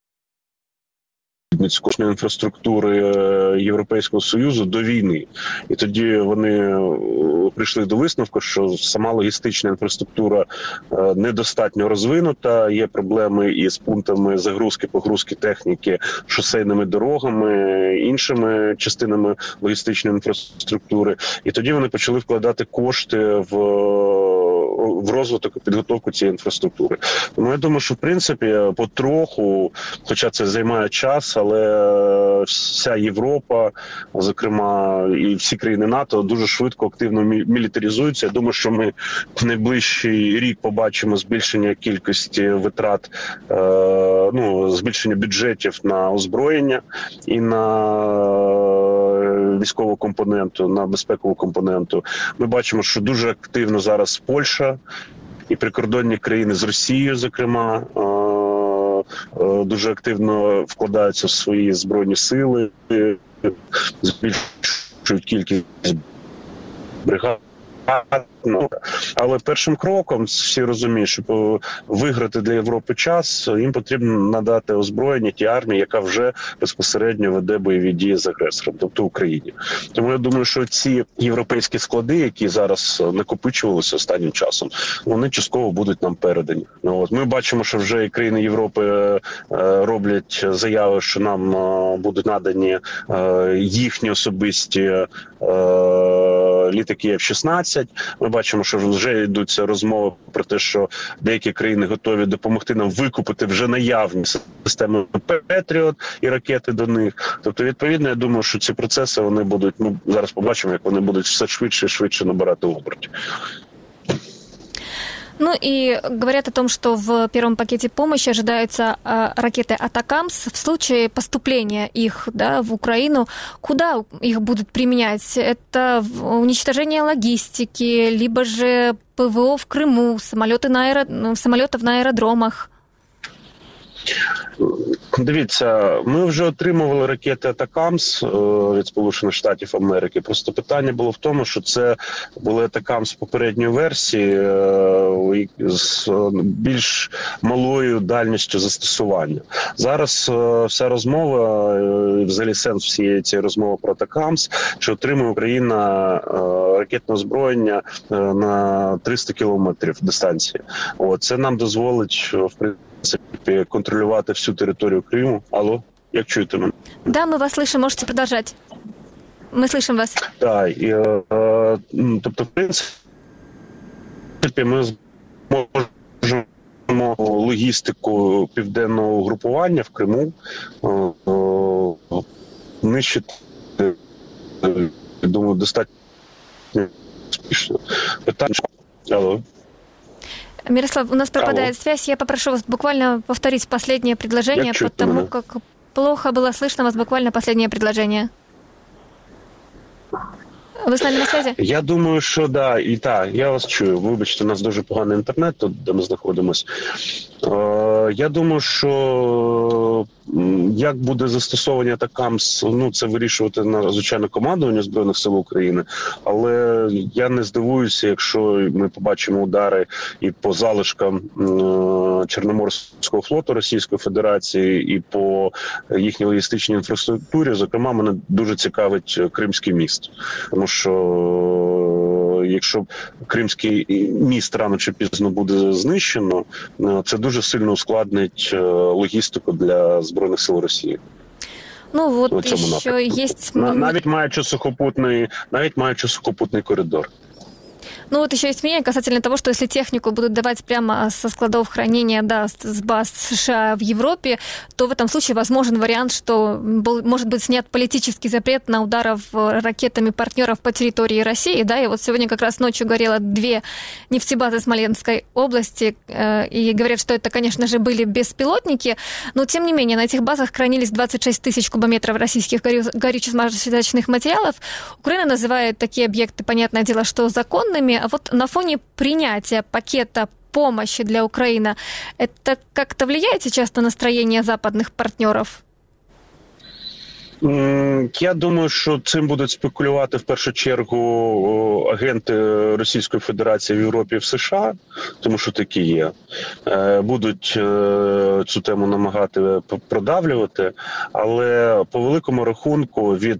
інфраструктури Європейського Союзу до війни. І тоді вони прийшли до висновку, що сама логістична інфраструктура недостатньо розвинута, є проблеми із пунктами загрузки-погрузки техніки, шосейними дорогами, іншими частинами логістичної інфраструктури. І тоді вони почали вкладати кошти в в розвиток і підготовку цієї інфраструктури. Тому я думаю, що в принципі потроху, хоча це займає час, але вся Європа, зокрема і всі країни НАТО, дуже швидко, активно мілітаризуються. Я думаю, що ми в найближчий рік побачимо збільшення кількості витрат, ну, збільшення бюджетів на озброєння і на військову компоненту, на безпекову компоненту. Ми бачимо, що дуже активно зараз Польща і прикордонні країни з Росією, зокрема, дуже активно вкладаються в свої збройні сили, збільшують кількість бригад. Ну, але першим кроком, всі розуміють, щоб виграти для Європи час, їм потрібно надати озброєння тій армії, яка вже безпосередньо веде бойові дії з агресором, тобто Україні. Тому я думаю, що ці європейські склади, які зараз накопичувалися останнім часом, вони частково будуть нам передані. Ну, от, ми бачимо, що вже і країни Європи е, роблять заяви, що нам е, будуть надані е, їхні особисті е, літаки еф шістнадцять. Ми бачимо, що вже йдуться розмови про те, що деякі країни готові допомогти нам викупити вже наявні системи Петріот і ракети до них. Тобто, відповідно, я думаю, що ці процеси, вони будуть, ми зараз побачимо, як вони будуть все швидше і швидше набирати оберти. Ну и говорят о том, что в первом пакете помощи ожидаются э, ракеты «Атакамс». В случае поступления их, да, в Украину, куда их будут применять? Это уничтожение логистики, либо же ПВО в Крыму, самолеты на аэро... самолетов на аеродромах? Дивіться, ми вже отримували ракети «Атакамс» від Сполучених Штатів Америки. Просто питання було в тому, що це були «Атакамс» попередньої версії з більш малою дальністю застосування. Зараз вся розмова, взагалі сенс всієї цієї розмови про «Атакамс», що отримує Україна ракетне озброєння на триста кілометрів дистанції. О, це нам дозволить, в принципі, контролювати всю територію Криму. Алло, як чуєте мене? Да, мы вас слышим, можете продолжать. Мы слышим вас. Так, і, е, тобто, в принципі, ми зможемо логістику південного угрупування в Криму е, е, нищити, думаю, достатньо успішно. Питання. Алло. Мирослав, у нас пропадает Алло. связь. Я попрошу вас буквально повторить последнее предложение, я потому меня. как плохо было слышно вас буквально последнее предложение. Ви з нами на связі? Я думаю, що да, і так, я вас чую. Вибачте, у нас дуже поганий інтернет тут, де ми знаходимося. Е, я думаю, що як буде застосовані «Атакамс», ну, це вирішувати, звичайно, командування Збройних сил України, але я не здивуюся, якщо ми побачимо удари і по залишкам е, Чорноморського флоту Російської Федерації, і по їхній логістичній інфраструктурі. Зокрема, мене дуже цікавить Кримський міст. Тому що якщо Кримський міст рано чи пізно буде знищено, це дуже сильно ускладнить логістику для Збройних сил Росії. Ну, вот еще есть... Навіть маючи сухопутний, навіть маючи сухопутний коридор. Ну вот еще есть мнение касательно того, что если технику будут давать прямо со складов хранения, да, с баз США в Европе, то в этом случае возможен вариант, что был, может быть снят политический запрет на ударов ракетами партнеров по территории России, да, и вот сегодня как раз ночью горело две нефтебазы Смоленской области, э, и говорят, что это, конечно же, были беспилотники, но тем не менее на этих базах хранились двадцать шесть тысяч кубометров российских горю- горюче-смазочных материалов. Украина называет такие объекты, понятное дело, что законными. А вот на фоне принятия пакета помощи для Украины, это как-то влияет сейчас на настроение западных партнеров? Я думаю, що цим будуть спекулювати в першу чергу агенти Російської Федерації в Європі і в США, тому що такі є. Будуть цю тему намагати продавлювати, але по великому рахунку від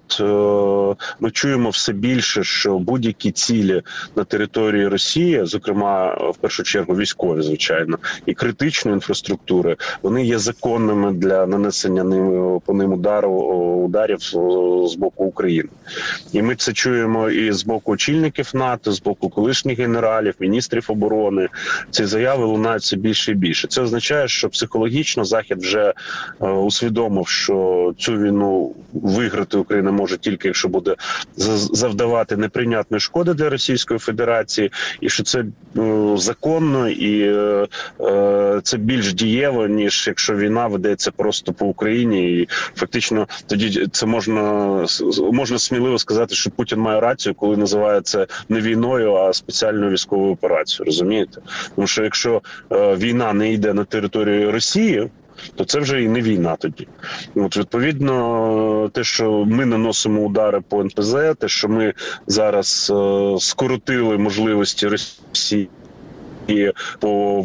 ми чуємо все більше, що будь-які цілі на території Росії, зокрема в першу чергу військові, звичайно, і критичної інфраструктури, вони є законними для нанесення ним по ним удару ударів з боку України. І ми це чуємо і з боку очільників НАТО, з боку колишніх генералів, міністрів оборони. Ці заяви лунають все більше і більше. Це означає, що психологічно Захід вже е, усвідомив, що цю війну виграти Україна може тільки, якщо буде завдавати неприйнятної шкоди для Російської Федерації, і що це е, законно і е, е, це більш дієво, ніж якщо війна ведеться просто по Україні. І фактично тоді це можна, можна сміливо сказати, що Путін має рацію, коли називає це не війною, а спеціальною військовою операцією, розумієте? Тому що якщо е, війна не йде на територію Росії, то це вже і не війна тоді. От, відповідно, те, що ми наносимо удари по ен пе зет, те, що ми зараз е, скоротили можливості Росії і по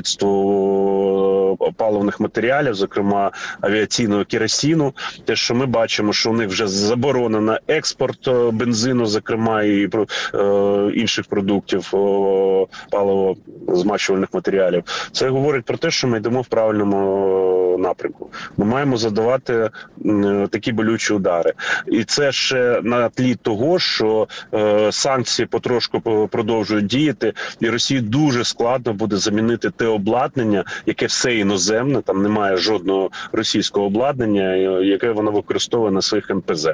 виробництву паливних матеріалів, зокрема авіаційного керосину, те, що ми бачимо, що у них вже заборонено експорт бензину, зокрема, і е, інших продуктів е, паливо-змащувальних матеріалів, це говорить про те, що ми йдемо в правильному напрямку. Ми маємо задавати е, такі болючі удари. І це ще на тлі того, що е, санкції потрошку продовжують діяти, і Росії дуже складно буде замінити те обладнання, яке все іноземне, там немає жодного російського обладнання, яке вона використовує на своїх ен пе зет.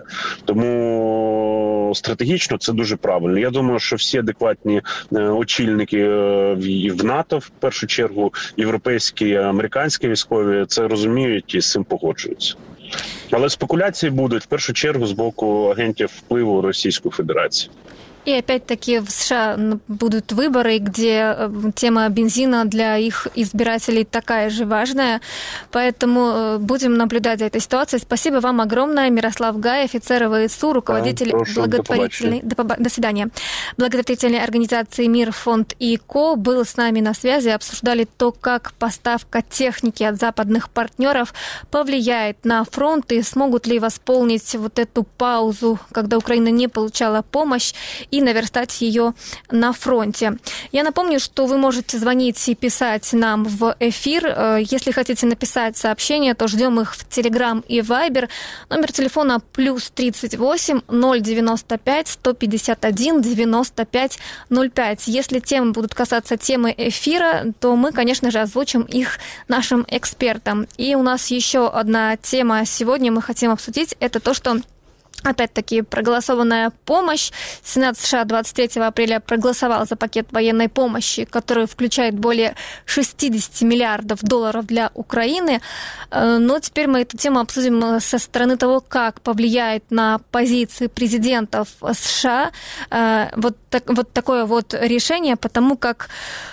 Тому стратегічно це дуже правильно. Я думаю, що всі адекватні очільники в НАТО, в першу чергу, європейські, американські військові, це розуміють і з цим погоджуються. Але спекуляції будуть, в першу чергу, з боку агентів впливу Російської Федерації. И опять-таки в США будут выборы, где тема бензина для их избирателей такая же важная. Поэтому будем наблюдать за этой ситуацией. Спасибо вам огромное. Мирослав Гай, офицер ВСУ, руководитель да, благотворительной... До, до свидания. Благотворительной организации «Мир», фонд и ко. Был с нами на связи. Обсуждали то, как поставка техники от западных партнеров повлияет на фронт и смогут ли восполнить вот эту паузу, когда Украина не получала помощь, и наверстать ее на фронте. Я напомню, что вы можете звонить и писать нам в эфир. Если хотите написать сообщения, то ждем их в Telegram и Viber. Номер телефона плюс тридцать восемь ноль девяносто пять сто пятьдесят один девяносто пять ноль пять. Если темы будут касаться темы эфира, то мы, конечно же, озвучим их нашим экспертам. И у нас еще одна тема сегодня мы хотим обсудить. Это то, что опять-таки, проголосованная помощь. Сенат США двадцать третьего апреля проголосовал за пакет военной помощи, который включает более шестьдесят миллиардов долларов для Украины. Но теперь мы эту тему обсудим со стороны того, как повлияет на позиции президентов США вот, так, вот такое вот решение, потому как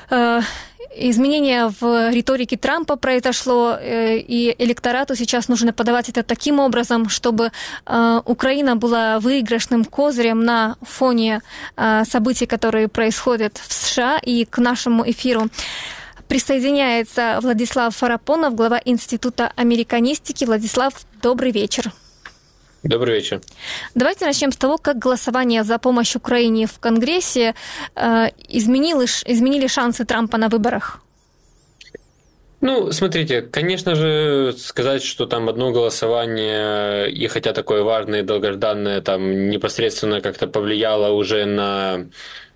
изменение в риторике Трампа произошло, и электорату сейчас нужно подавать это таким образом, чтобы Украина была выигрышным козырем на фоне событий, которые происходят в США. И к нашему эфиру присоединяется Владислав Фарапонов, глава Института американистики. Владислав, добрый вечер. Добрый вечер. Давайте начнем с того, как голосование за помощь Украине в Конгрессе э, изменило, изменили шансы Трампа на выборах. Ну, смотрите, конечно же, сказать, что там одно голосование, и хотя такое важное и долгожданное, там непосредственно как-то повлияло уже на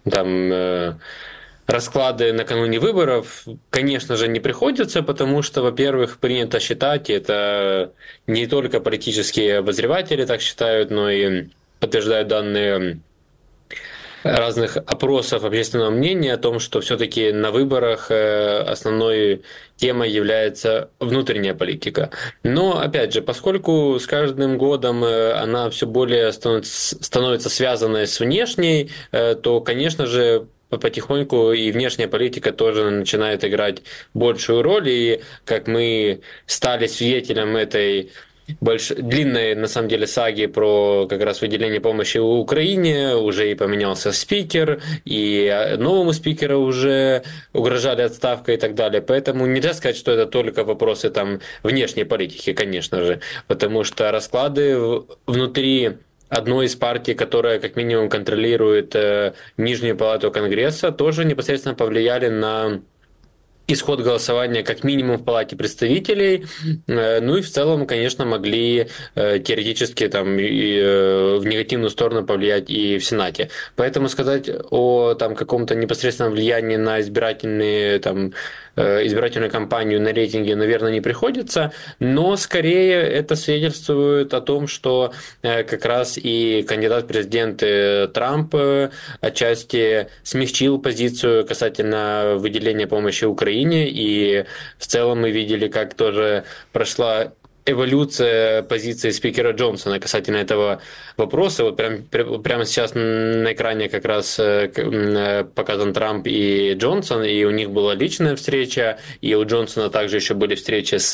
там расклады накануне выборов, конечно же, не приходятся, потому что, во-первых, принято считать, это не только политические обозреватели так считают, но и подтверждают данные разных опросов общественного мнения о том, что все-таки на выборах основной темой является внутренняя политика. Но, опять же, поскольку с каждым годом она все более становится связанной с внешней, то, конечно же, потихоньку и внешняя политика тоже начинает играть большую роль. И как мы стали свидетелем этой больш... длинной, на самом деле, саги про как раз выделение помощи Украине, уже и поменялся спикер, и новому спикеру уже угрожали отставкой и так далее. Поэтому нельзя сказать, что это только вопросы там внешней политики, конечно же, потому что расклады внутри одной из партий, которая как минимум контролирует э, Нижнюю палату Конгресса, тоже непосредственно повлияли на исход голосования как минимум в Палате представителей, э, ну и в целом, конечно, могли э, теоретически там, и, э, в негативную сторону повлиять и в Сенате. Поэтому сказать о там, каком-то непосредственном влиянии на избирательные там, избирательную кампанию на рейтинге, наверное, не приходится, но скорее это свидетельствует о том, что как раз и кандидат в президенты Трамп отчасти смягчил позицию касательно выделения помощи Украине, и в целом мы видели, как тоже прошла эволюция позиции спикера Джонсона касательно этого вопроса. Вот прям, прямо сейчас на экране как раз показан Трамп и Джонсон, и у них была личная встреча, и у Джонсона также еще были встречи с,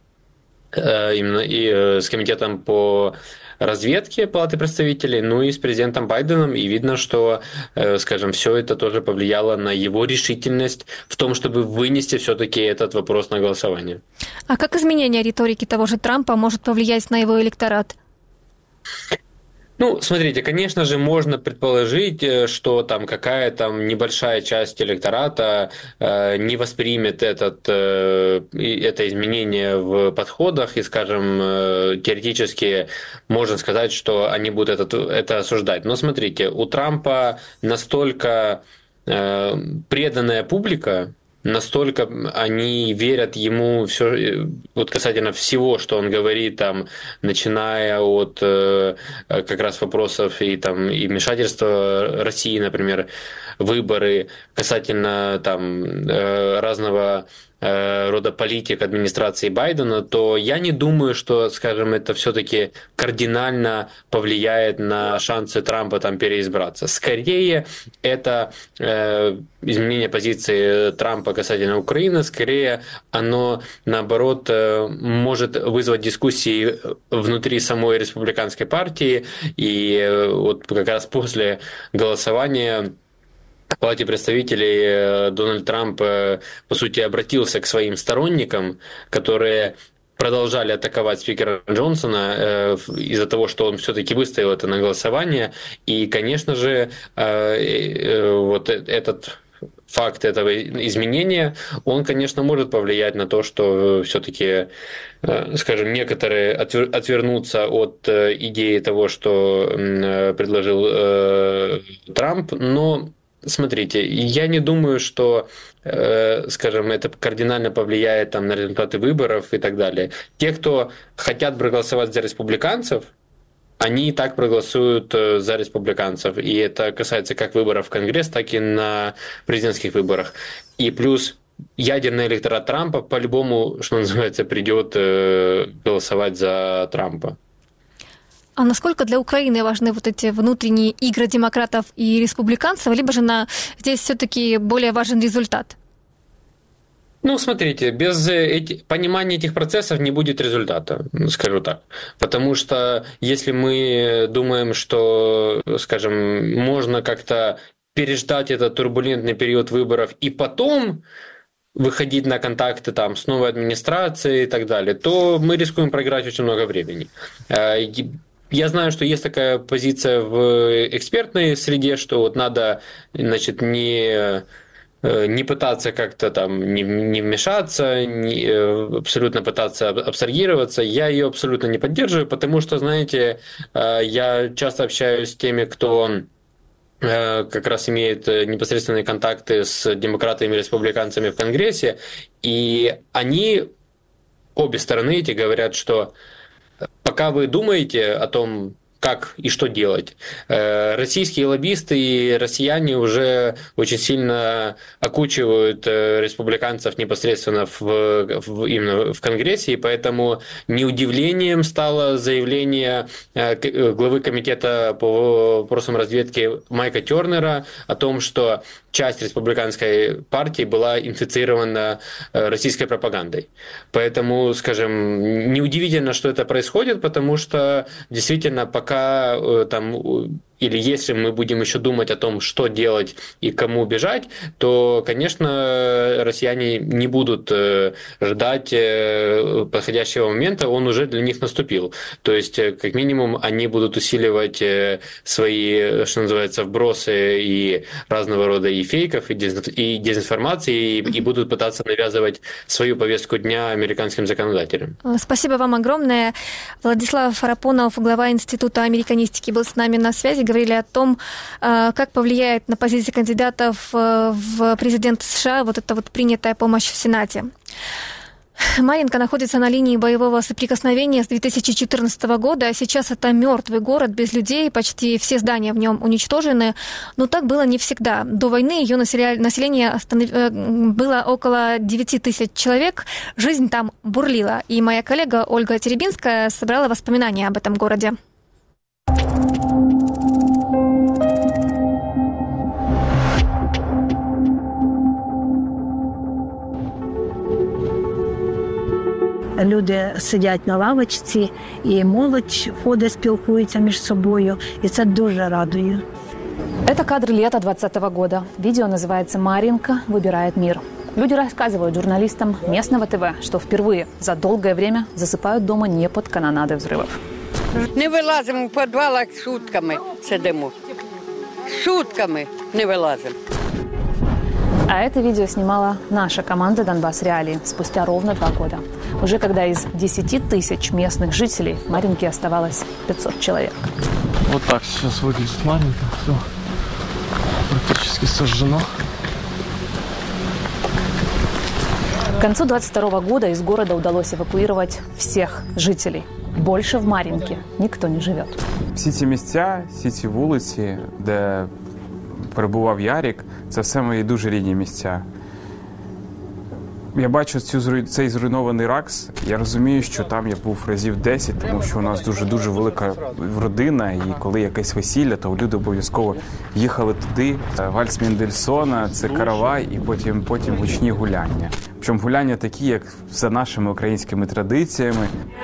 именно, и с комитетом по разведки Палаты представителей, ну и с президентом Байденом, и видно, что, скажем, все это тоже повлияло на его решительность в том, чтобы вынести все-таки этот вопрос на голосование. А как изменение риторики того же Трампа может повлиять на его электорат? Ну, смотрите, конечно же, можно предположить, что там какая-то небольшая часть электората э, не воспримет этот, э, это изменение в подходах, и, скажем, э, теоретически можно сказать, что они будут это, это осуждать. Но смотрите, у Трампа настолько э, преданная публика, настолько они верят ему все, вот касательно всего, что он говорит, там, начиная от э, как раз вопросов и, там, и вмешательства России, например, выборы, касательно там, э, разного рода политик администрации Байдена, то я не думаю, что, скажем, это все-таки кардинально повлияет на шансы Трампа там переизбраться. Скорее, это э, изменение позиции Трампа касательно Украины, скорее оно, наоборот, э, может вызвать дискуссии внутри самой республиканской партии, и э, вот как раз после голосования в Палате представителей Дональд Трамп, по сути, обратился к своим сторонникам, которые продолжали атаковать спикера Джонсона из-за того, что он все-таки выставил это на голосование. И, конечно же, вот этот факт этого изменения, он, конечно, может повлиять на то, что все-таки, скажем, некоторые отвернутся от идеи того, что предложил Трамп, но смотрите, я не думаю, что, э, скажем, это кардинально повлияет там, на результаты выборов и так далее. Те, кто хотят проголосовать за республиканцев, они и так проголосуют за республиканцев. И это касается как выборов в Конгресс, так и на президентских выборах. И плюс ядерный электорат Трампа по-любому, что называется, придет э, голосовать за Трампа. А насколько для Украины важны вот эти внутренние игры демократов и республиканцев, либо же на... здесь все-таки более важен результат? Ну, смотрите, без эти... понимания этих процессов не будет результата, скажу так. Потому что если мы думаем, что, скажем, можно как-то переждать этот турбулентный период выборов и потом выходить на контакты там, с новой администрацией и так далее, то мы рискуем проиграть очень много времени. Я знаю, что есть такая позиция в экспертной среде, что вот надо, значит, не, не пытаться как-то там не, не вмешаться, не, абсолютно пытаться абстрагироваться. Я ее абсолютно не поддерживаю, потому что, знаете, я часто общаюсь с теми, кто как раз имеет непосредственные контакты с демократами и республиканцами в Конгрессе, и они, обе стороны эти, говорят, что пока вы думаете о том, как и что делать, российские лоббисты и россияне уже очень сильно окучивают республиканцев непосредственно в, в, именно в Конгрессе, и поэтому не удивлением стало заявление главы комитета по вопросам разведки Майка Тернера о том, что часть республиканской партии была инфицирована российской пропагандой. Поэтому, скажем, неудивительно, что это происходит, потому что действительно пока там, или если мы будем еще думать о том, что делать и кому бежать, то, конечно, россияне не будут ждать подходящего момента, он уже для них наступил. То есть, как минимум, они будут усиливать свои, что называется, вбросы и разного рода и фейков, и дезинформации, и, и будут пытаться навязывать свою повестку дня американским законодателям. Спасибо вам огромное. Владислав Фарапонов, глава Института американистики, был с нами на связи. Говорили о том, как повлияет на позиции кандидатов в президенты США вот эта вот принятая помощь в Сенате. Марьинка находится на линии боевого соприкосновения с две тысячи четырнадцатого года. Сейчас это мертвый город без людей, почти все здания в нем уничтожены. Но так было не всегда. До войны ее население было около девять тысяч человек. Жизнь там бурлила. И моя коллега Ольга Теребинская собрала воспоминания об этом городе. Люди сидять на лавочці, і молодь ходить, спілкується між собою, і це дуже радує. Это кадры лета двадцатого года. Видео называется «Марьинка выбирает мир». Люди рассказывают журналистам местного ТВ, что впервые за долгое время засыпают дома не под канонадой взрывов. Не вилазимо в підвалах, сутками сидимо. Сутками не вилазимо. А это видео снимала наша команда «Донбасс Реалии» спустя ровно два года. Уже когда из десяти тысяч местных жителей в Марьинке оставалось пятьсот человек. Вот так сейчас выглядит Марьинка. Все практически сожжено. К концу двадцать второго года из города удалось эвакуировать всех жителей. Больше в Мар'їнці ніхто не живе. Всі ці місця, всі ці вулиці, де перебував Ярік, це все мої дуже рідні місця. Я бачу цю, цей зруйнований РАКС, я розумію, що там я був разів десять, тому що у нас дуже-дуже велика родина, і коли якесь весілля, то люди обов'язково їхали туди. Вальс Мендельсона, це каравай і потім, потім гучні гуляння. Причому гуляння такі, як за нашими українськими традиціями.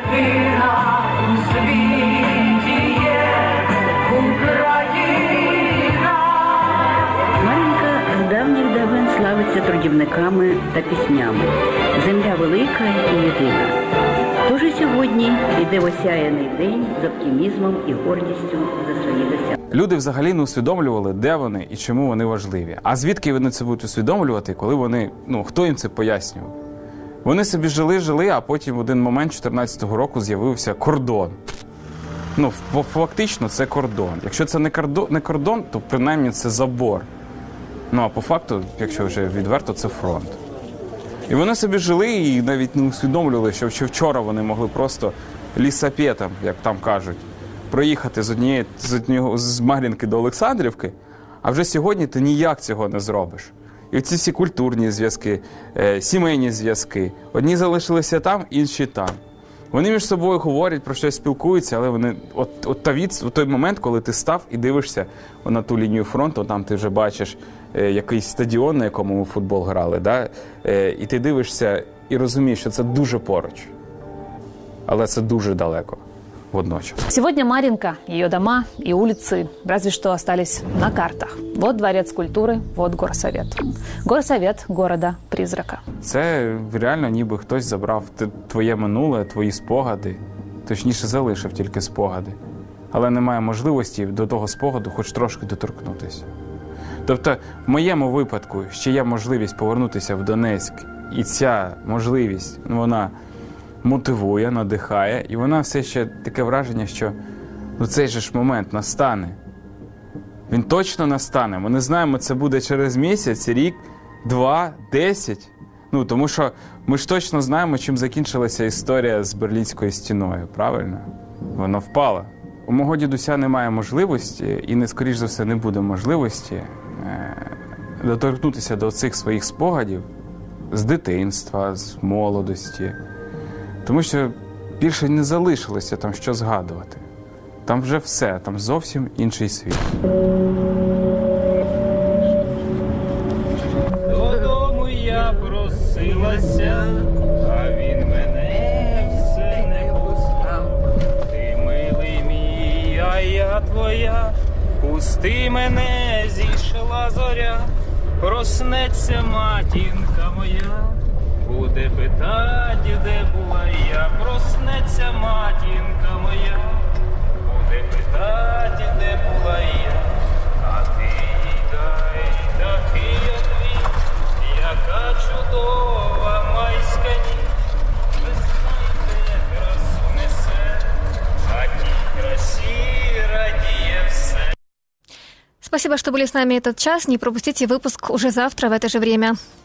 Славиться трудівниками та піснями. Земля велика і єдина. Тож і сьогодні йде осяяний день з оптимізмом і гордістю за свої досягнення. Люди взагалі не усвідомлювали, де вони і чому вони важливі. А звідки вони це будуть усвідомлювати, коли вони, ну, хто їм це пояснював? Вони собі жили-жили, а потім в один момент чотирнадцятого року з'явився кордон. Ну, фактично це кордон. Якщо це не кордон, не кордон, то принаймні це забор. Ну, а по факту, якщо вже відверто, це фронт. І вони собі жили і навіть не усвідомлювали, що вчора вони могли просто лісапетом, як там кажуть, проїхати з однієї, з однієї, з Мар'їнки до Олександрівки, а вже сьогодні ти ніяк цього не зробиш. І оці всі культурні зв'язки, е, сімейні зв'язки, одні залишилися там, інші там. Вони між собою говорять, про щось спілкуються, але вони, от, от та від, от той момент, коли ти став і дивишся на ту лінію фронту, там ти вже бачиш е, якийсь стадіон, на якому ми в футбол грали, да? е, і ти дивишся і розумієш, що це дуже поруч, але це дуже далеко водночас. Сегодня Мар'їнка, ее дома и улицы разве что остались на картах. Вот дворец культуры, вот горсовет. Горсовет города-призрака. Це реально ніби хтось забрав твоє минуле, твої спогади, точніше залишив тільки спогади. Але немає можливості до того спогаду хоч трошки доторкнутися. Тобто в моєму випадку ще є можливість повернутися в Донецьк, і ця можливість, вона мотивує, надихає, і вона все ще таке враження, що ну, цей же ж момент настане. Він точно настане. Ми не знаємо, це буде через місяць, рік, два, десять. Ну, тому що ми ж точно знаємо, чим закінчилася історія з Берлінською стіною, правильно? Вона впала. У мого дідуся немає можливості, і не, скоріш за все, не буде можливості е- доторкнутися до цих своїх спогадів з дитинства, з молодості. Тому що більше не залишилося там що згадувати. Там вже все, там зовсім інший світ. Додому я просилася, а він мене все не пускав. Ти милий мій, а я твоя, пусти мене, зійшла зоря, проснеться матінка моя, буде питать, де була я, проснеться матінка моя, буде питать, де була я, а ти їй дай такий отвіт, яка чудова майська ніч, весна йде, красу несе, а тій красі радіє все. Спасибо, что были с нами этот час. Не пропустите выпуск уже завтра в это же время.